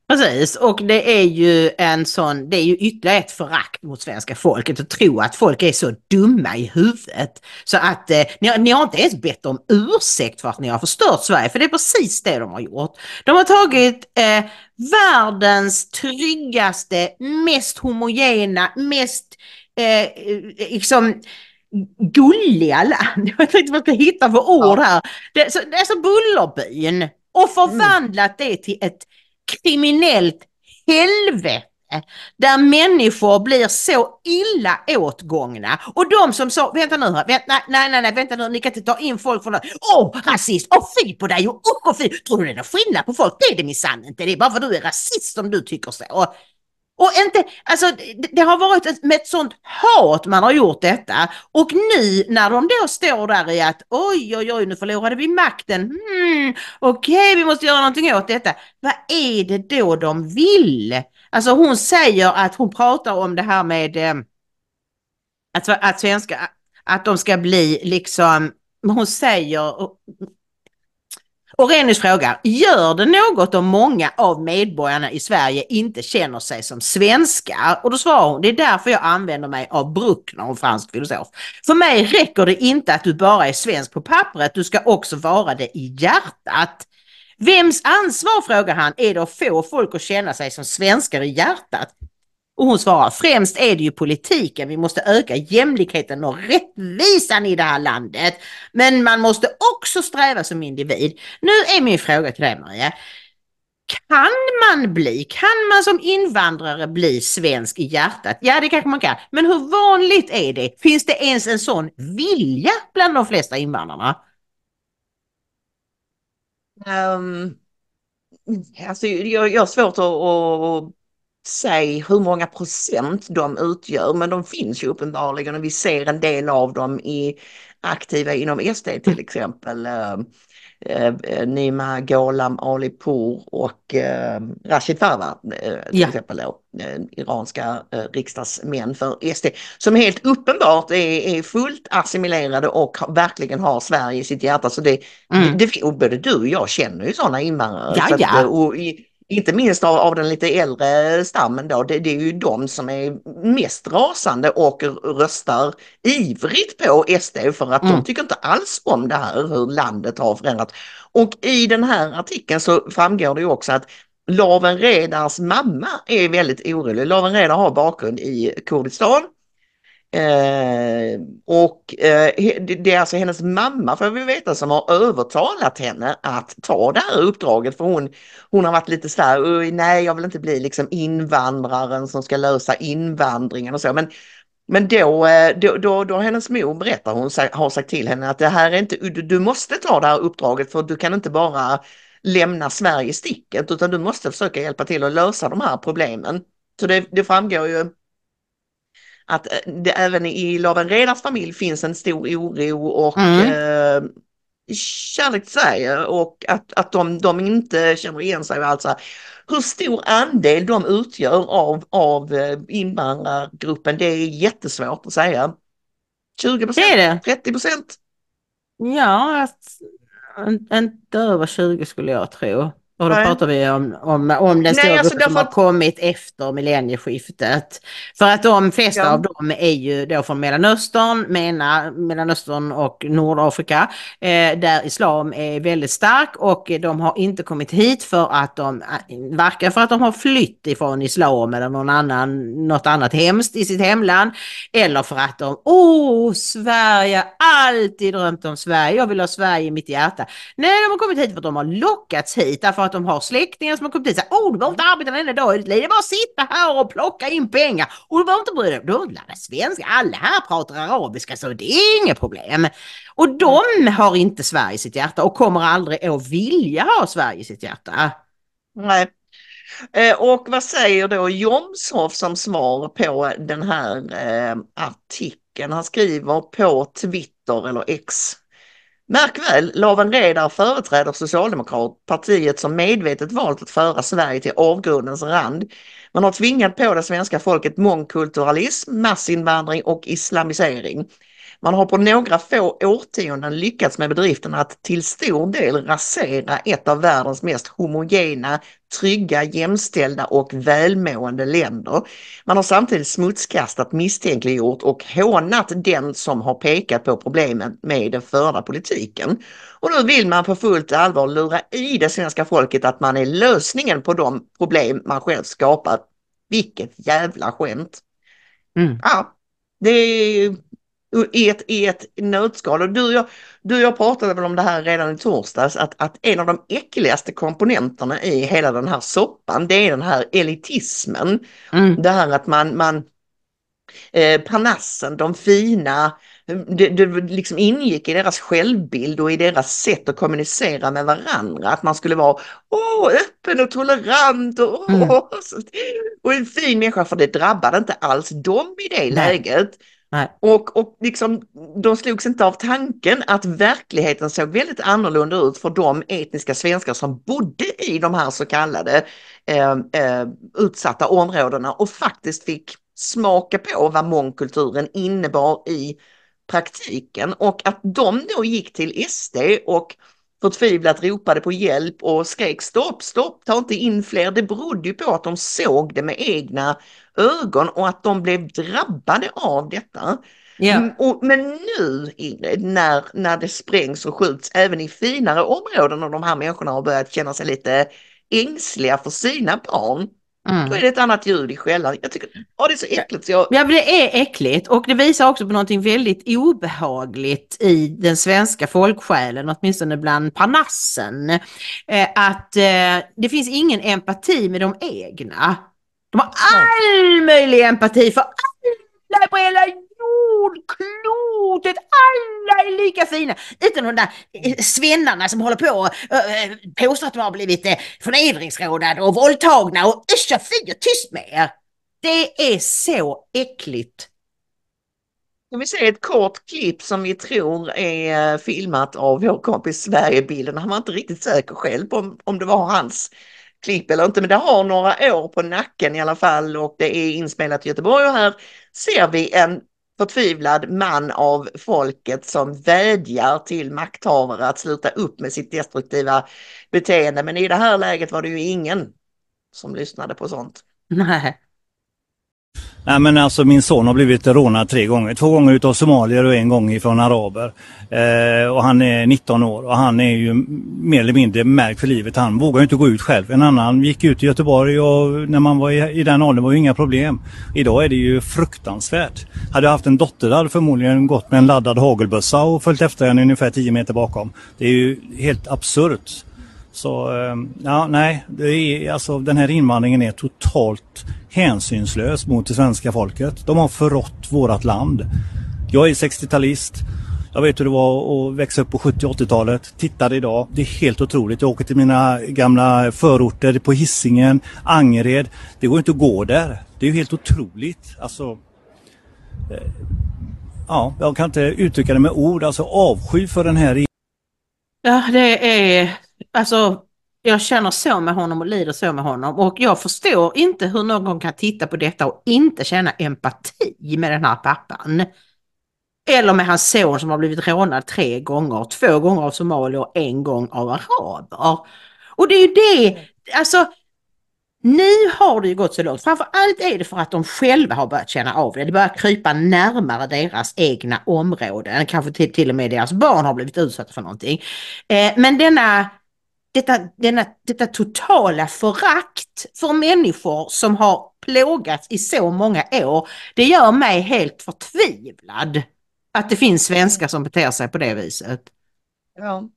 Precis, och det är ju en sån, det är ju ytterligare ett förakt mot svenska folket att tro att folk är så dumma i huvudet. Så att eh, ni, har- ni har inte ens bett om ursäkt för att ni har förstört Sverige, för det är precis det de har gjort. De har tagit eh, världens tryggaste, mest homogena, mest eh, liksom gulliga land. Jag vet inte vad jag ska hitta för ord här. Det, så, det är så Bullerbyn. Och förvandlat det till ett kriminellt helvete där människor blir så illa åtgångna. Och de som sa, vänta nu här, vänta, nej, nej, nej, vänta nu, ni kan inte ta in folk från, åh, rasist, åh, fy på dig, och usch och fy, tror du det är någon skillnad på folk? Det är det minsann inte, det är bara för att du är rasist som du tycker så. Och, och inte, alltså det, det har varit ett, med ett sånt hat man har gjort detta, och nu när de då står där i att oj oj oj nu förlorade vi makten, hmm, okej vi måste göra någonting åt detta, vad är det då de vill? Alltså hon säger att hon pratar om det här med eh, att, att svenska, att de ska bli liksom, hon säger. Och Renus frågar, gör det något om många av medborgarna i Sverige inte känner sig som svenskar? Och då svarar hon, det är därför jag använder mig av Bruckner, en fransk filosof. För mig räcker det inte att du bara är svensk på pappret, du ska också vara det i hjärtat. Vems ansvar, frågar han, är det att få folk att känna sig som svenskar i hjärtat? Och hon svarar, främst är det ju politiken. Vi måste öka jämlikheten och rättvisan i det här landet. Men man måste också sträva som individ. Nu är min fråga till dig, Maria. Kan man bli, kan man som invandrare bli svensk i hjärtat? Ja, det kanske man kan. Men hur vanligt är det? Finns det ens en sån vilja bland de flesta invandrarna? Um, alltså, jag, jag har svårt att, att säga hur många procent de utgör, men de finns ju uppenbarligen och vi ser en del av dem i aktiva inom S D till exempel. Uh, uh, Nima Gholam Alipour och uh, Rashid Farah uh, till Ja. exempel då, uh, iranska uh, riksdagsmän för S D som helt uppenbart är, är fullt assimilerade och ha, verkligen har Sverige i sitt hjärta. Så det, Mm. det, och både du och jag känner ju sådana invandrare. Ja, Så att, ja. och i, inte minst av, av den lite äldre stammen då, det, det är ju de som är mest rasande och röstar ivrigt på S D för att Mm. de tycker inte alls om det här hur landet har förändrats. Och i den här artikeln så framgår det ju också att Lawen Redars mamma är väldigt orolig. Lawen Redar har bakgrund i Kurdistan. Eh, och eh, det, det är alltså hennes mamma, får vi veta, som har övertalat henne att ta det här uppdraget, för hon, hon har varit lite så här, nej jag vill inte bli liksom invandraren som ska lösa invandringen och så, men men då, eh, då, då, då hennes mor berättar, hon sa- har sagt till henne att det här är inte, du, du måste ta det här uppdraget, för du kan inte bara lämna Sverige i sticket, utan du måste försöka hjälpa till att lösa de här problemen. Så det, det framgår ju att det även i Lawen Redars familj finns en stor oro och Mm. eh, kärlek till Sverige, och att, att de, de inte känner igen sig. Alltså, hur stor andel de utgör av, av eh, invandrargruppen, det är jättesvårt att säga. tjugo Det är procent, det. trettio procent. Ja, att, en- inte över tjugo skulle jag tro. Och då Nej. pratar vi om, om, om den Nej, stora alltså gruppen som därför har att- kommit efter millennieskiftet. För att de flesta Ja. av dem är ju då från Mellanöstern, menar Mellanöstern och Nordafrika, eh, där islam är väldigt stark, och de har inte kommit hit för att de, varken för att de har flytt ifrån islam eller någon annan, något annat hemskt i sitt hemland, eller för att de, åh Sverige, alltid drömt om Sverige, jag vill ha Sverige i mitt hjärta. Nej, de har kommit hit för att de har lockats hit, därför att de har släktingar som har kommit hit och sagt, åh du behöver inte arbeta en enda dag i ditt liv, det är bara att sitta här och plocka in pengar, och du behöver inte bry dig, du behöver inte lära dig svenska, alla här pratar arabiska så det är inget problem. Och de har inte Sverige i sitt hjärta och kommer aldrig att vilja ha Sverige i sitt hjärta. Nej. Eh, och vad säger då Jomshof som svar på den här eh, artikeln? Han skriver på Twitter eller X. Märk väl, Lawen Redar företräder Socialdemokratpartiet som medvetet valt att föra Sverige till avgrundens rand. Man har tvingat på det svenska folket mångkulturalism, massinvandring och islamisering. Man har på några få årtionden lyckats med bedriften att till stor del rasera ett av världens mest homogena, trygga, jämställda och välmående länder. Man har samtidigt smutskastat, misstänkliggjort och hånat den som har pekat på problemen med den förda politiken. Och nu vill man på fullt allvar lura i det svenska folket att man är lösningen på de problem man själv skapat. Vilket jävla skämt. Mm. Ja, det är i ett, i ett nötskal. Och du och, jag, du och jag pratade väl om det här redan i torsdags, att, att en av de äckligaste komponenterna i hela den här soppan, det är den här elitismen. Mm. Det här att man, man eh, parnassen, de fina, det, det liksom ingick i deras självbild och i deras sätt att kommunicera med varandra. Att man skulle vara åh, öppen och tolerant och, Mm. åh, och en fin människa, för det drabbade inte alls dem i det Nej. läget. Nej. Och, och liksom, de slogs inte av tanken att verkligheten såg väldigt annorlunda ut för de etniska svenskar som bodde i de här så kallade eh, eh, utsatta områdena och faktiskt fick smaka på vad mångkulturen innebar i praktiken. Och att de då gick till S D och förtvivlat ropade på hjälp och skrek stopp, stopp, ta inte in fler. Det berodde ju på att de såg det med egna ögon och att de blev drabbade av detta. Ja. Mm, och, men nu, Ingrid, när, när det sprängs och skjuts även i finare områden och de här människorna har börjat känna sig lite ängsliga för sina barn, Mm. då är det ett annat ljud i skällan. Jag tycker, åh, det är så äckligt. Så jag, Ja, men det är äckligt och det visar också på någonting väldigt obehagligt i den svenska folksjälen, åtminstone bland parnassen. Eh, att eh, det finns ingen empati med de egna. De har all möjlig empati för alla på hela jordklotet. Alla är lika fina. Utan de där eh, svennarna som håller på och eh, påstår att de har blivit eh, förnedringsrådade och våldtagna och uscha fy och tyst med er. Det är så äckligt. Kan vi se ett kort klipp som vi tror är eh, filmat av vår kompis Sverigebilden. Han var inte riktigt säker själv på om, om det var hans klipp eller inte, men det har några år på nacken i alla fall och det är inspelat i Göteborg och här ser vi en förtvivlad man av folket som vädjar till makthavare att sluta upp med sitt destruktiva beteende, men i det här läget var det ju ingen som lyssnade på sånt. Nej. Nej, men alltså min son har blivit rånad tre gånger. Två gånger utav somalier och en gång ifrån araber. Eh, och han är nitton år och han är ju mer eller mindre märkt för livet. Han vågar ju inte gå ut själv. En annan gick ut i Göteborg och när man var i, i den åldern var ju inga problem. Idag är det ju fruktansvärt. Hade jag haft en dotter hade förmodligen gått med en laddad hagelbössa och följt efter henne ungefär tio meter bakom. Det är ju helt absurt. Så ja, nej, det är, alltså, den här invandringen är totalt hänsynslös mot det svenska folket. De har förrått vårat land. Jag är sextiotalist. Jag vet hur det var att växa upp på sjuttio- och åttiotalet. Tittar idag. Det är helt otroligt. Jag åker till mina gamla förorter på Hisingen, Angered. Det går inte att gå där. Det är ju helt otroligt. Alltså, eh, ja, jag kan inte uttrycka det med ord. Alltså avsky för den här. Ja, det är, alltså, jag känner så med honom och lider så med honom och jag förstår inte hur någon kan titta på detta och inte känna empati med den här pappan. Eller med hans son som har blivit rånad tre gånger, två gånger av somalier och en gång av araber. Och det är ju det, alltså, nu har det ju gått så långt. Framförallt är det för att de själva har börjat känna av det. Det börjar krypa närmare deras egna områden. Kanske till, till och med deras barn har blivit utsatta för någonting. Eh, men denna, detta, denna, detta totala förakt för människor som har plågats i så många år, det gör mig helt förtvivlad att det finns svenskar som beter sig på det viset. Ja.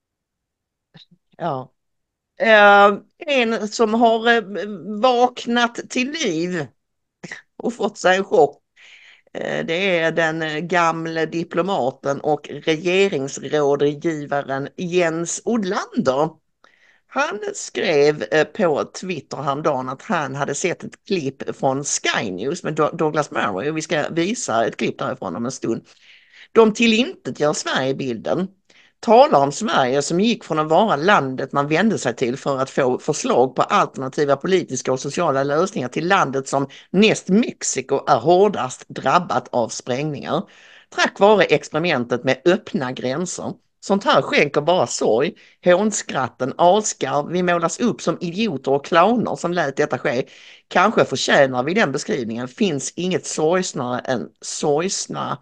Ja. Uh, en som har uh, vaknat till liv och fått sig en chock. Uh, det är den uh, gamle diplomaten och regeringsrådgivaren Jens Odlander. Han skrev uh, på Twitter häromdagen att han hade sett ett klipp från Sky News med Do- Douglas Murray och vi ska visa ett klipp därifrån om en stund. De tillintetgör Sverigebilden. Talar om Sverige som gick från att vara landet man vände sig till för att få förslag på alternativa politiska och sociala lösningar till landet som näst Mexiko är hårdast drabbat av sprängningar. tack vare experimentet med öppna gränser. Sånt här skänker bara sorg, hånskratten, asgarv, vi målas upp som idioter och clowner som lät detta ske. Kanske förtjänar vi den beskrivningen, finns inget sorgsnare än sorgsna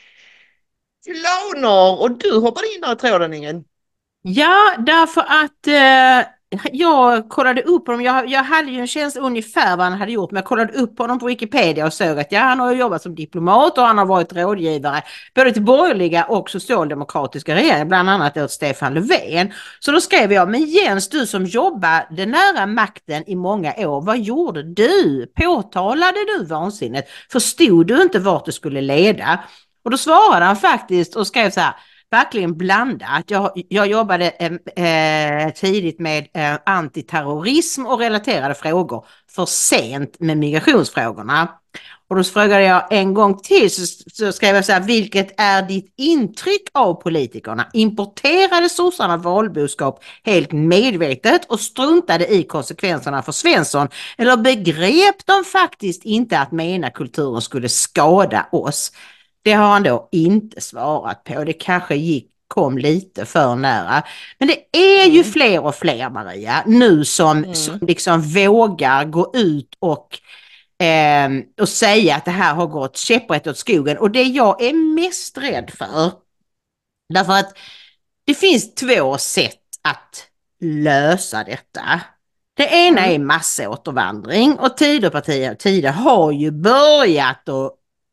clowner. Och du hoppade in där i tråden, Ingrid. Ja, därför att eh, jag kollade upp på dem. Jag, jag hade ju en känsla ungefär vad han hade gjort, men jag kollade upp på honom på Wikipedia och såg att ja, han har jobbat som diplomat och han har varit rådgivare både till borgerliga och socialdemokratiska regeringar, bland annat åt Stefan Löfven. Så då skrev jag, men Jens, du som jobbade nära makten i många år, vad gjorde du? Påtalade du vansinnet? Förstod du inte vart det skulle leda? Och då svarade han faktiskt och skrev så här, verkligen blandat. Jag, jag jobbade eh, tidigt med eh, antiterrorism och relaterade frågor, för sent med migrationsfrågorna. Och då frågade jag en gång till, så, så skrev jag så här, vilket är ditt intryck av politikerna? Importerade sossarna valbudskap helt medvetet och struntade i konsekvenserna för Svensson? Eller begrep de faktiskt inte att mena kulturen skulle skada oss? Det har han då inte svarat på. Det kanske gick, kom lite för nära. Men det är ju mm. fler och fler, Maria, nu som, mm. som liksom vågar gå ut och, eh, och säga att det här har gått käpprätt åt skogen. Och det jag är mest rädd för, därför att det finns två sätt att lösa detta. Det ena mm. är massåtervandring, och Tidöpartiet Tidö har ju börjat att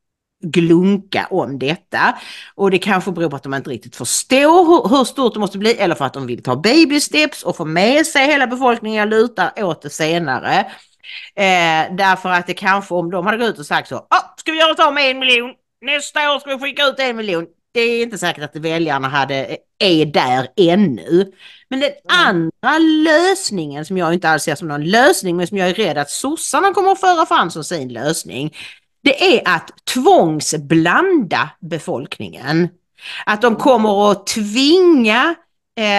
glunka om detta, och det kanske beror på att de inte riktigt förstår hur, hur stort det måste bli, eller för att de vill ta baby steps och få med sig hela befolkningen. Jag lutar åt det senare, eh, därför att det kanske, om de hade gått ut och sagt så, oh, ska vi göra ett av med en miljon, nästa år ska vi skicka ut en miljon, det är inte säkert att väljarna hade, är där ännu. Men den andra lösningen, som jag inte alls ser som någon lösning, men som jag är rädd att sossarna kommer att föra fram som sin lösning, det är att tvångsblanda befolkningen. Att de kommer att tvinga eh,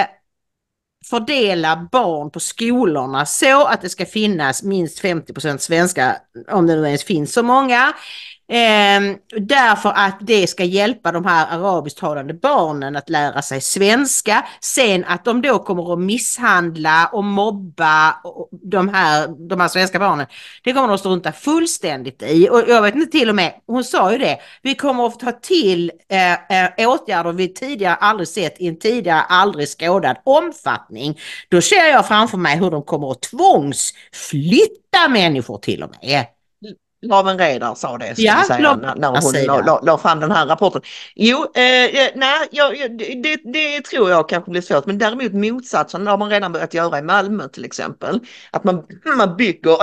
fördela barn på skolorna så att det ska finnas minst femtio procent svenska, om det nu ens finns så många. Eh, därför att det ska hjälpa de här arabisktalande barnen att lära sig svenska. Sen att de då kommer att misshandla och mobba de här, de här svenska barnen, det kommer de att strunta fullständigt i. Och jag vet inte, till och med, hon sa ju det, vi kommer att ta till eh, eh, åtgärder vi tidigare aldrig sett i en tidigare aldrig skådad omfattning. Då ser jag framför mig hur de kommer att tvångsflytta människor till och med. Laven Redar sa det, ska ja, säga, Lav- när, när hon la, la, la fram den här rapporten. Jo, eh, nej, jag, det, det tror jag kanske blir svårt, men däremot motsatsen har man redan börjat göra i Malmö till exempel. Att man, man bygger,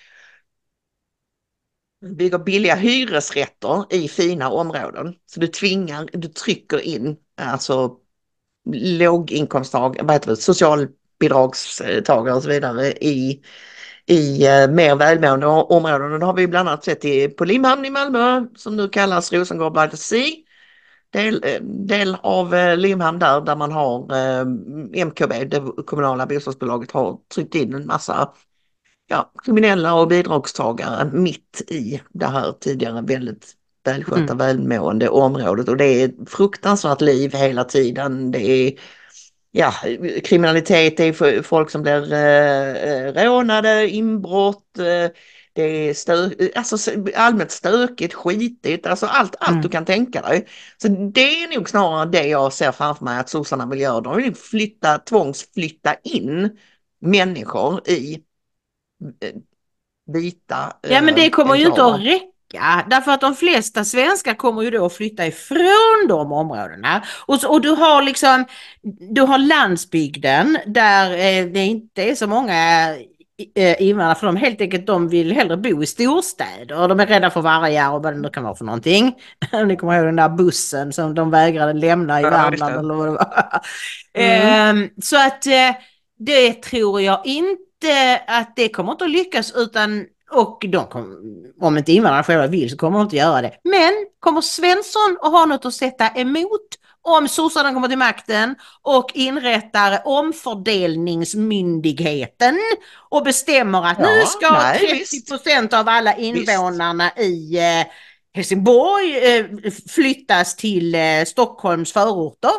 bygger billiga hyresrätter i fina områden. Så du tvingar, du trycker in alltså låginkomsttagare, vad heter det, socialbidragstagare och så vidare i i eh, mer välmående områden. Det har vi bland annat sett i, på Limhamn i Malmö, som nu kallas Rosengård by the Sea. Del, del av eh, Limhamn där, där man har eh, M K B, det kommunala bostadsbolaget, har tryckt in en massa ja, kriminella och bidragstagare mitt i det här tidigare väldigt välskötta, mm. välmående området. Och det är fruktansvärt liv hela tiden. Det är ja, kriminalitet, det är folk som blir eh, rånade, inbrott, eh, det är stö alltså, allmänt stökigt, skitigt, alltså allt, allt mm. du kan tänka dig. Så det är nog snarare det jag ser framför mig att sossarna vill göra. De vill flytta, tvångsflytta in människor i eh, vita eh, Ja, men det kommer ju inte enklaver. att räcka. Ja, därför att de flesta svenskar kommer ju då att flytta ifrån de områdena. Och, så, och du har liksom, du har landsbygden där eh, det inte är så många eh, invandrare, för de helt enkelt, de vill hellre bo i storstäder. De är rädda för vargar och vad det nu kan vara för någonting. Ni kommer ihåg den där bussen som de vägrade lämna i ja, Värmland eller vad det var. Mm. eh, så att eh, det tror jag inte att det kommer inte att lyckas, utan och de kom, om inte invandrarna själva vill så kommer de inte göra det. Men kommer Svensson att ha något att sätta emot om sossarna kommer till makten och inrättar omfördelningsmyndigheten och bestämmer att ja, nu ska nej, trettio procent av alla invånarna i, Helsingborg eh, flyttas till eh, Stockholms förorter.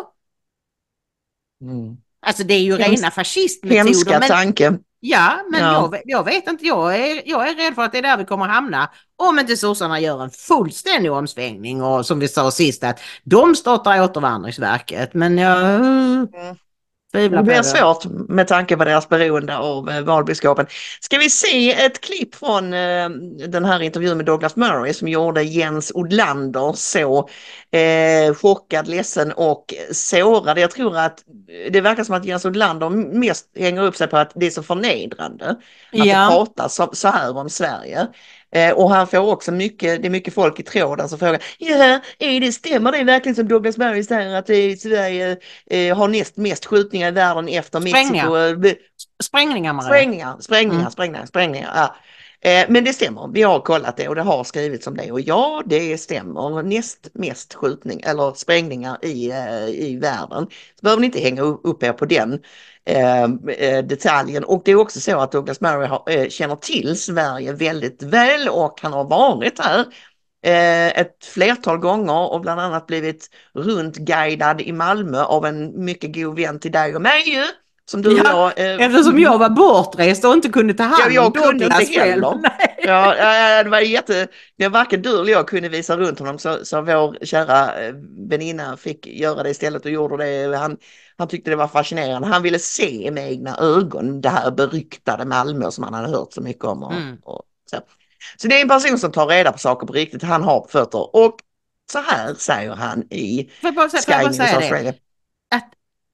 Mm. Alltså det är ju Hemsk, rena fascistmetoder. Hemska men, tanke. Ja, men Ja. Jag, jag vet inte, jag är, jag är rädd för att det är där vi kommer hamna om inte sossarna gör en fullständig omsvängning och som vi sa sist att de startar återvandringsverket. Men jag mm. Det blir svårt med tanke på deras beroende av eh, valbiskopen. Ska vi se ett klipp från eh, den här intervjun med Douglas Murray som gjorde Jens Odlander så eh, chockad, ledsen och sårad. Jag tror att det verkar som att Jens Odlander mest hänger upp sig på att det är så förnedrande att Ja. det pratas så, så här om Sverige. Eh, och han får också mycket, det är mycket folk i tråden som frågar, ja, är det stämmer det verkligen som Douglas Murray säger att det Sverige eh, har näst mest skjutningar i världen efter Mexiko? Sprängningar. Sprängningar, Maria. Sprängningar, sprängningar, Mm. sprängningar, sprängningar. Ja. Eh, men det stämmer, vi har kollat det och det har skrivits om det och ja, det stämmer. Näst mest skjutning eller sprängningar i, eh, i världen. Så behöver ni inte hänga upp er på den eh, eh, detaljen. Och det är också så att Douglas Murray har, eh, känner till Sverige väldigt väl och han har varit här eh, ett flertal gånger och bland annat blivit runtguidad i Malmö av en mycket god vän till dig och mig ju. Som du Ja, och jag, eh, eftersom jag var bortrest och inte kunde ta hand Ja, om jag kunde Douglas inte heller. själv. Nej. Ja, ja, det var jätte... Det var varken du eller jag kunde visa runt honom så, så vår kära eh, väninna fick göra det istället och gjorde det. Han, han tyckte det var fascinerande. Han ville se med egna ögon det här beryktade Malmö som han hade hört så mycket om. Och, Mm. och så. så det är en person som tar reda på saker på riktigt. Han har på fötter. Och så här säger han i Får jag bara säga- får jag Sky bara News säga det? Australia. Att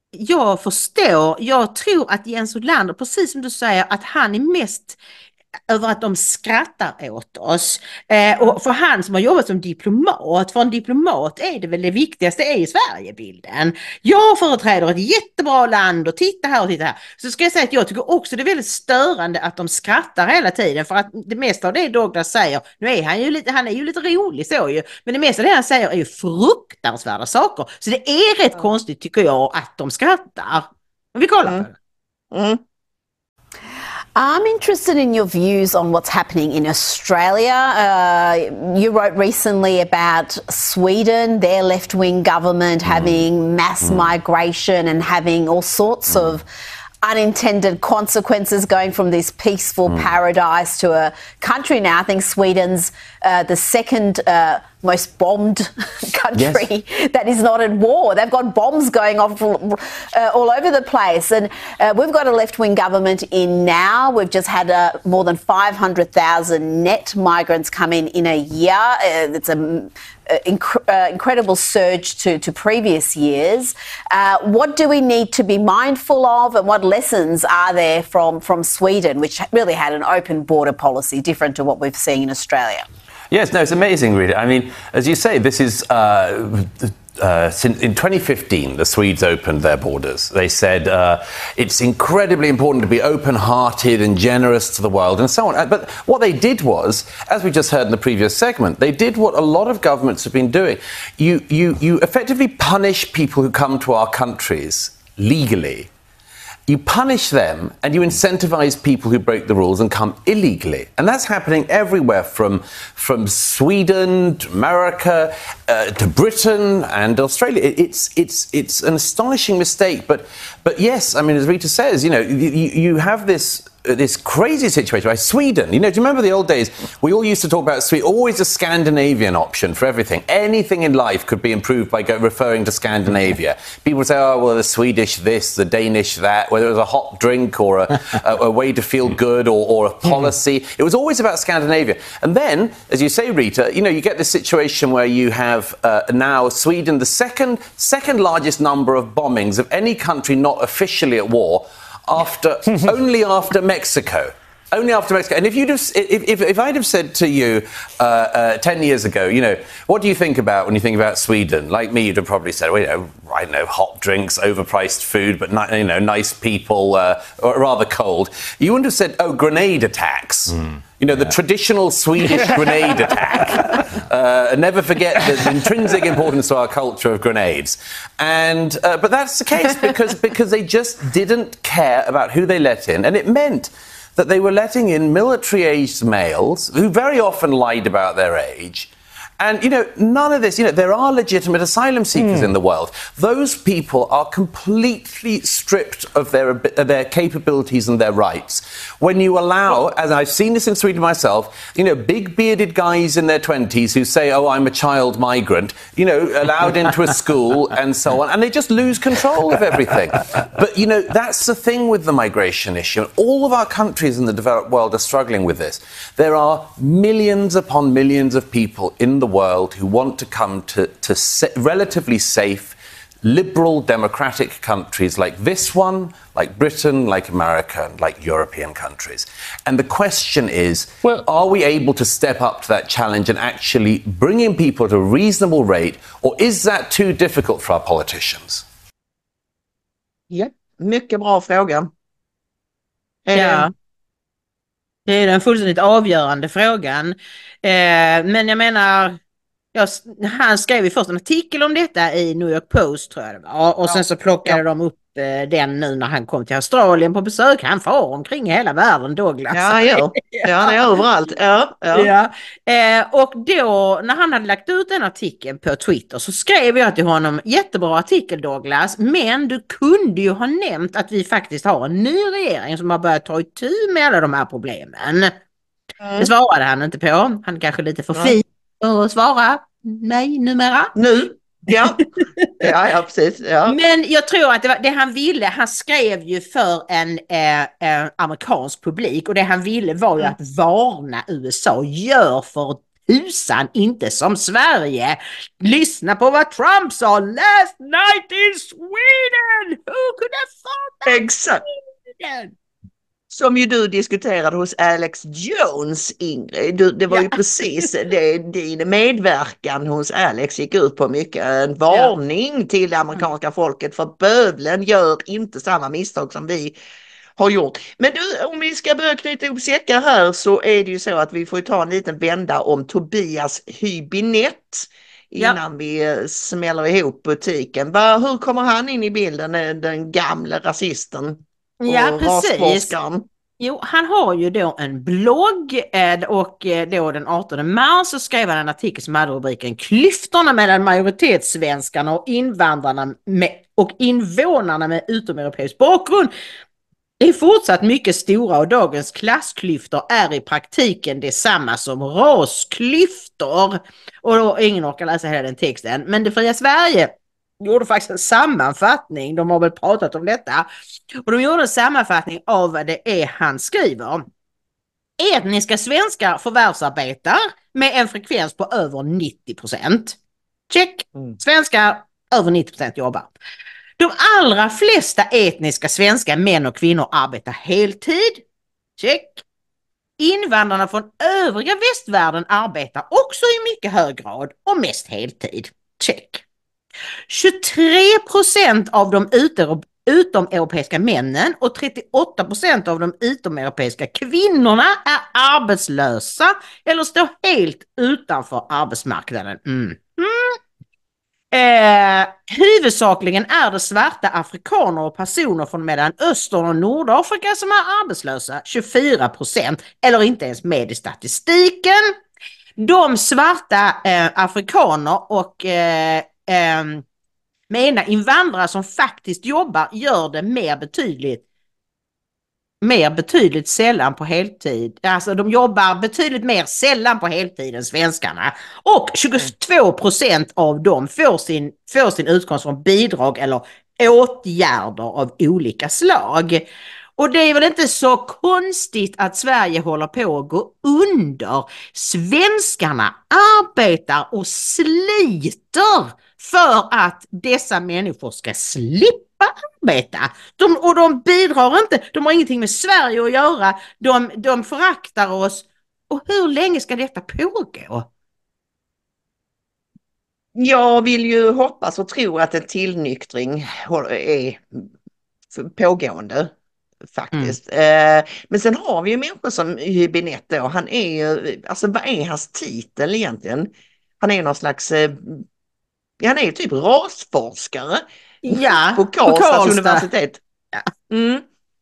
jag förstår, jag tror att Jens Odlander, precis som du säger, att han är mest över att de skrattar åt oss. Eh, och för han som har jobbat som diplomat, för en diplomat är det väl det viktigaste är i Sverigebilden. Jag företräder ett jättebra land och titta här och titta här. Så ska jag säga att jag tycker också det är väldigt störande att de skrattar hela tiden för att det mesta av det Douglas säger, nu är han ju lite, han är ju lite rolig så ju, men det mesta av det han säger är ju fruktansvärda saker. Så det är rätt konstigt tycker jag att de skrattar. Men vi kollar Mm. på det. Mm. I'm interested in your views on what's happening in Australia. Uh, you wrote recently about Sweden, their left-wing government having mass migration and having all sorts of unintended consequences going from this peaceful paradise to a country now. I think Sweden's uh, the second uh, most bombed country that is not at war. They've got bombs going off uh, all over the place. And uh, we've got a left-wing government in now. We've just had uh, more than five hundred thousand net migrants come in in a year. Uh, it's a Uh, inc- uh, incredible surge to, to previous years. Uh, what do we need to be mindful of and what lessons are there from, from Sweden, which really had an open border policy different to what we've seen in Australia? Yes, no, it's amazing, Rita. I mean, as you say, this is... Uh, Uh, since in twenty fifteen, the Swedes opened their borders. They said uh, it's incredibly important to be open-hearted and generous to the world and so on. But what they did was, as we just heard in the previous segment, they did what a lot of governments have been doing. You, you, you effectively punish people who come to our countries legally. You punish them and you incentivize people who break the rules and come illegally. And that's happening everywhere from, from Sweden to America uh, to Britain and Australia. It, it's, it's, it's an astonishing mistake. But, but yes, I mean, as Rita says, you know, you, you have this this crazy situation. Like Sweden, you know, do you remember the old days? We all used to talk about Sweden, always a Scandinavian option for everything. Anything in life could be improved by go, referring to Scandinavia. People would say, oh, well, the Swedish this, the Danish that, whether it was a hot drink or a, a, a way to feel good or, or a policy. It was always about Scandinavia. And then, as you say, Rita, you know, you get this situation where you have uh, now Sweden, the second, second largest number of bombings of any country not officially at war, after only after Mexico. Only after Mexico. And if you'd have, if, if, if I'd have said to you uh, uh, ten years ago, you know, what do you think about when you think about Sweden? Like me, you'd have probably said, well, you know, I know, hot drinks, overpriced food, but ni- you know, nice people, uh, or rather cold. You wouldn't have said, oh, grenade attacks. Mm. You know, yeah. the traditional Swedish grenade attack. Uh, never forget the, the intrinsic importance to our culture of grenades. And uh, but that's the case because because they just didn't care about who they let in, and it meant that they were letting in military-aged males who very often lied about their age, And, you know, none of this, you know, there are legitimate asylum seekers mm. in the world. Those people are completely stripped of their, their capabilities and their rights. When you allow, as I've seen this in Sweden myself, you know, big bearded guys in their twenties who say, oh, I'm a child migrant, you know, allowed into a school and so on, and they just lose control of everything. But, you know, that's the thing with the migration issue. All of our countries in the developed world are struggling with this. There are millions upon millions of people in the world who want to come to, to sa- relatively safe, liberal, democratic countries like this one, like Britain, like America, like European countries. And the question is, well, are we able to step up to that challenge and actually bring in people at a reasonable rate, or is that too difficult for our politicians? Ja, mycket bra fråga. Ja. Det är den fullständigt avgörande frågan. Eh, men jag menar, jag, han skrev ju först en artikel om detta i New York Post, tror jag det var. Och ja. sen så plockade ja. de upp eh, den nu när han kom till Australien på besök. Han far omkring hela världen, Douglas. Ja, ja. ja han är överallt. Ja, ja. ja. Eh, och då, när han hade lagt ut den artikeln på Twitter, så skrev jag till honom, jättebra artikel Douglas, men du kunde ju ha nämnt att vi faktiskt har en ny regering som har börjat ta itu med alla de här problemen. Mm. Det svarade han inte på. Han är kanske lite för fin att svara nej numera. Nu? Ja, ja, ja precis. Ja. Men jag tror att det, var, det han ville, han skrev ju för en eh, eh, amerikansk publik, och det han ville var ju mm. att varna U S A, gör för tusan inte som Sverige. Lyssna på vad Trump sa last night in Sweden. Who could have thought that? Exakt. Som ju du diskuterade hos Alex Jones, Ingrid. Du, det var ja. ju precis det, din medverkan hos Alex gick ut på mycket. En varning ja. till det amerikanska folket, för bövlen gör inte samma misstag som vi har gjort. Men du, om vi ska börja knyta ihop säckar här, så är det ju så att vi får ta en liten vända om Tobias Hübinette innan ja. vi smäller ihop butiken. Va, hur kommer han in i bilden, den gamla rasisten? Ja, precis. Jo, han har ju då en blogg, och då den artonde mars så skrev han en artikel som hade rubriken Klyftorna mellan majoritetssvenskarna och invandrarna med, och invånarna med utomeuropeisk bakgrund är fortsatt mycket stora, och dagens klassklyftor är i praktiken detsamma som rasklyftor. Och då, ingen orkar läsa hela den texten, men Det fria Sverige gjorde faktiskt en sammanfattning, de har väl pratat om detta, och de gjorde en sammanfattning av vad det är han skriver. Etniska svenskar förvärvsarbetar med en frekvens på över nittio procent. Check. Svenskar över nittio procent jobbar. De allra flesta etniska svenska män och kvinnor arbetar heltid. Check. Invandrarna från övriga västvärlden arbetar också i mycket hög grad och mest heltid. Check. tjugotre procent av de utomeuropeiska männen och trettioåtta procent av de utomeuropeiska kvinnorna är arbetslösa eller står helt utanför arbetsmarknaden. Mm. Mm. Eh, huvudsakligen är det svarta afrikaner och personer från Mellanöstern och Nordafrika som är arbetslösa, tjugofyra procent, eller inte ens med i statistiken. De svarta eh, afrikaner och eh, eh, menar invandrare som faktiskt jobbar gör det mer betydligt mer betydligt sällan på heltid. Alltså de jobbar betydligt mer sällan på heltid än svenskarna. Och tjugotvå procent av dem får sin, får sin utkomst från bidrag eller åtgärder av olika slag. Och det är väl inte så konstigt att Sverige håller på att gå under. Svenskarna arbetar och sliter för att dessa människor ska slippa arbeta. De, och de bidrar inte, de har ingenting med Sverige att göra, de, de föraktar oss. Och hur länge ska detta pågå? Jag vill ju hoppas och tro att en tillnyktring är pågående faktiskt. Mm. Men sen har vi ju människor som Hübinette då, han är ju, alltså vad är hans titel egentligen? Han är någon slags, han är ju typ rasforskare. Ja, på Karlstads universitet. Ja. Mm.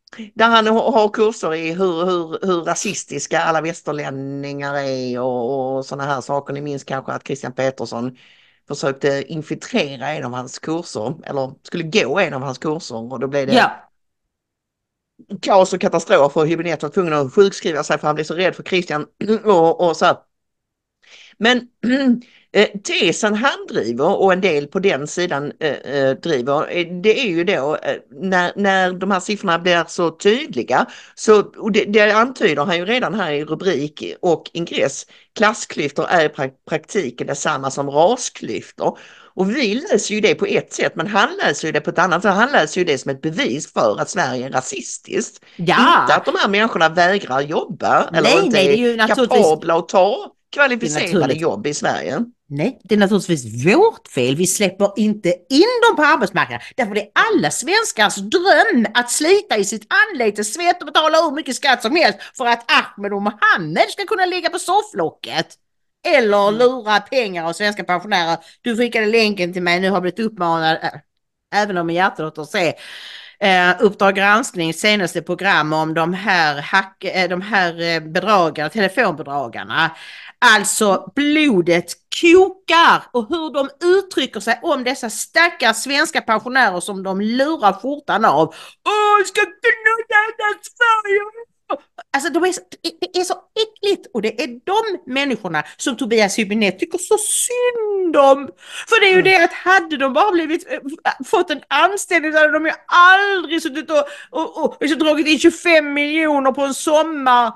Där han har har kurser i hur, hur, hur rasistiska alla västerlänningar är och, och sådana här saker. Ni minns kanske att Christian Petersson försökte infiltrera en av hans kurser, eller skulle gå en av hans kurser, och då blev det Ja. kaos och katastrof, och Hübinette var tvungen att sjukskriva sig för han blev så rädd för Christian och, och så här. Men eh, tesen han driver, och en del på den sidan eh, eh, driver, eh, det är ju då eh, när, när de här siffrorna blir så tydliga, så, och det, det antyder han ju redan här i rubrik och ingress, klassklyftor är i pra praktiken detsamma som rasklyftor. Och vi läser ju det på ett sätt, men han läser ju det på ett annat sätt. Han läser ju det som ett bevis för att Sverige är rasistiskt. Ja. Inte att de här människorna vägrar jobba eller Nej, inte nej, det är ju är naturligtvis- kapabla att ta kvalificerade naturligt. jobb i Sverige. Nej, det är naturligtvis vårt fel. Vi släpper inte in dem på arbetsmarknaden. Därför det är alla svenskars dröm att slita i sitt anlete, svett och betala hur mycket skatt som helst för att Ahmed och Mohammed ska kunna ligga på sofflocket. Eller lura pengar av svenska pensionärer. Du skickade länken till mig, nu har jag blivit uppmanad, äh, även om min hjärtat att se eh, Uppdrag granskning senaste program om de här, hack, eh, de här eh, bedragarna, telefonbedragarna. Alltså blodet kokar, och hur de uttrycker sig om dessa stackars svenska pensionärer som de lurar skjortan av. Åh, ska inte nå denna Sverige! Alltså de är så, det är så äckligt, och det är de människorna som Tobias Hübinette tycker så synd om. För det är ju det att hade de bara blivit, fått en anställning så hade de ju aldrig suttit och, och, och, och så dragit in tjugofem miljoner på en sommar.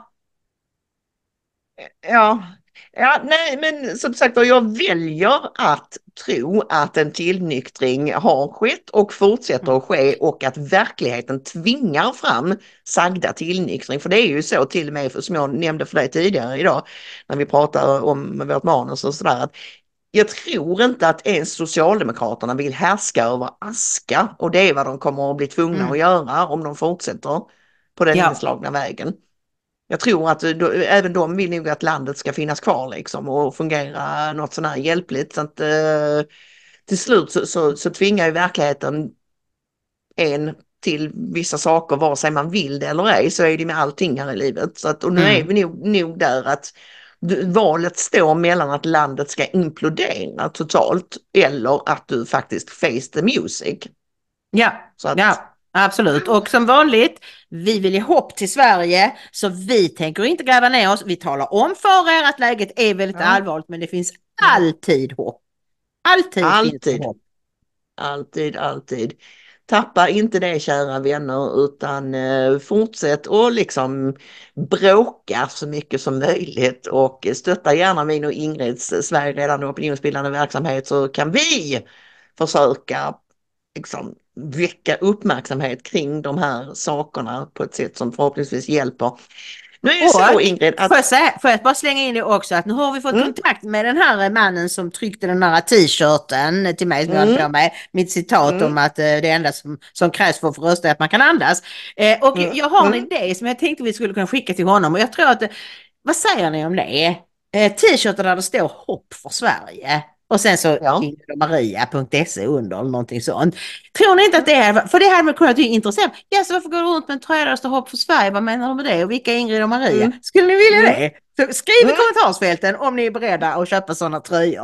Ja, ja, nej, men som sagt, jag väljer att tro att en tillnyktring har skett och fortsätter att ske, och att verkligheten tvingar fram sagda tillnyktring. För det är ju så, till och med som jag nämnde för dig tidigare idag när vi pratar om vårt manus och sådär, att jag tror inte att ens Socialdemokraterna vill härska över aska, och det är vad de kommer att bli tvungna Mm. att göra om de fortsätter på den Ja. inslagna vägen. Jag tror att då, även de vill nog att landet ska finnas kvar liksom och fungera något sån här hjälpligt. Så att, eh, till slut så, så, så tvingar ju verkligheten en till vissa saker, vare sig man vill det eller ej, så är det med allting här i livet. Så att, och nu Mm. är vi nog, nog där att du, valet står mellan att landet ska implodera totalt eller att du faktiskt face the music. Ja, Så att, ja. Absolut, och som vanligt, vi vill ge hopp till Sverige, så vi tänker inte gräva ner oss. Vi talar om för er att läget är väldigt Ja. allvarligt, men det finns alltid hopp. Alltid, Alltid. finns det hopp. Alltid, alltid. Tappa inte det, kära vänner, utan eh, fortsätt och liksom bråka så mycket som möjligt, och stötta gärna min och Ingrids Sverige redan opinionsbildande verksamhet, så kan vi försöka liksom väcka uppmärksamhet kring de här sakerna på ett sätt som förhoppningsvis hjälper. Nu är det så, Och, Ingrid, att... Får jag, säga, får jag bara slänga in det också, att nu har vi fått Mm. kontakt med den här mannen som tryckte den här t-shirten till mig som jag Mm. hade på mig. Mitt citat Mm. om att eh, det enda som, som krävs för att få rösta är att man kan andas. Eh, och Mm. jag har en Mm. idé som jag tänkte vi skulle kunna skicka till honom, och jag tror att, eh, vad säger ni om det? Eh, t-shirten där det står hopp för Sverige. Och sen så Ja. maria punkt se under eller någonting sånt. Tror ni inte att det är, för det hade man kunnat vara intressant. Ja, så varför går du runt med en tröja där det står hopp för Sverige? Vad menar du med det? Och vilka är Ingrid och Maria? Mm. Skulle ni vilja Mm. det? Så skriv i Mm. kommentarsfälten om ni är beredda att köpa sådana tröjor.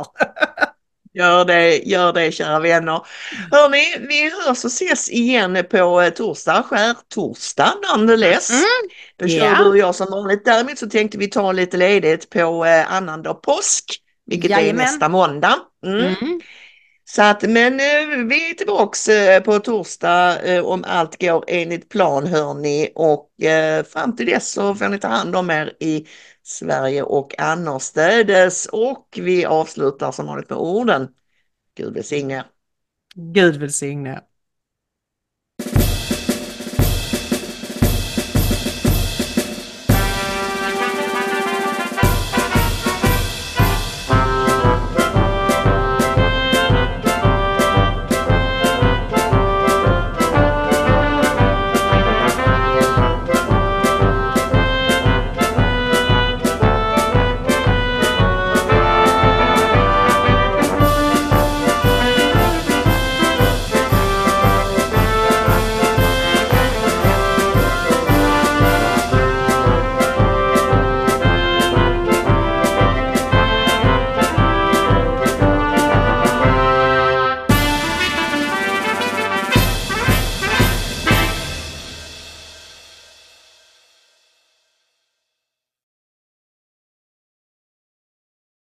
Gör det, gör det, kära vänner. Hörrni, vi hörs och ses igen på eh, torsdag, skärtorsdag nonetheless. Mm. Då kör Ja. du och jag som vanligt. Däremot så tänkte vi ta lite ledigt på eh, annandag påsk, vilket Jajamän. är nästa måndag. Mm. Mm. Så att, men eh, vi är tillbaks eh, på torsdag eh, om allt går enligt plan, hörni, och eh, fram till dess så får ni ta hand om er i Sverige och annorstädes, och vi avslutar som vanligt med orden: Gud välsigne er. Gud välsigne.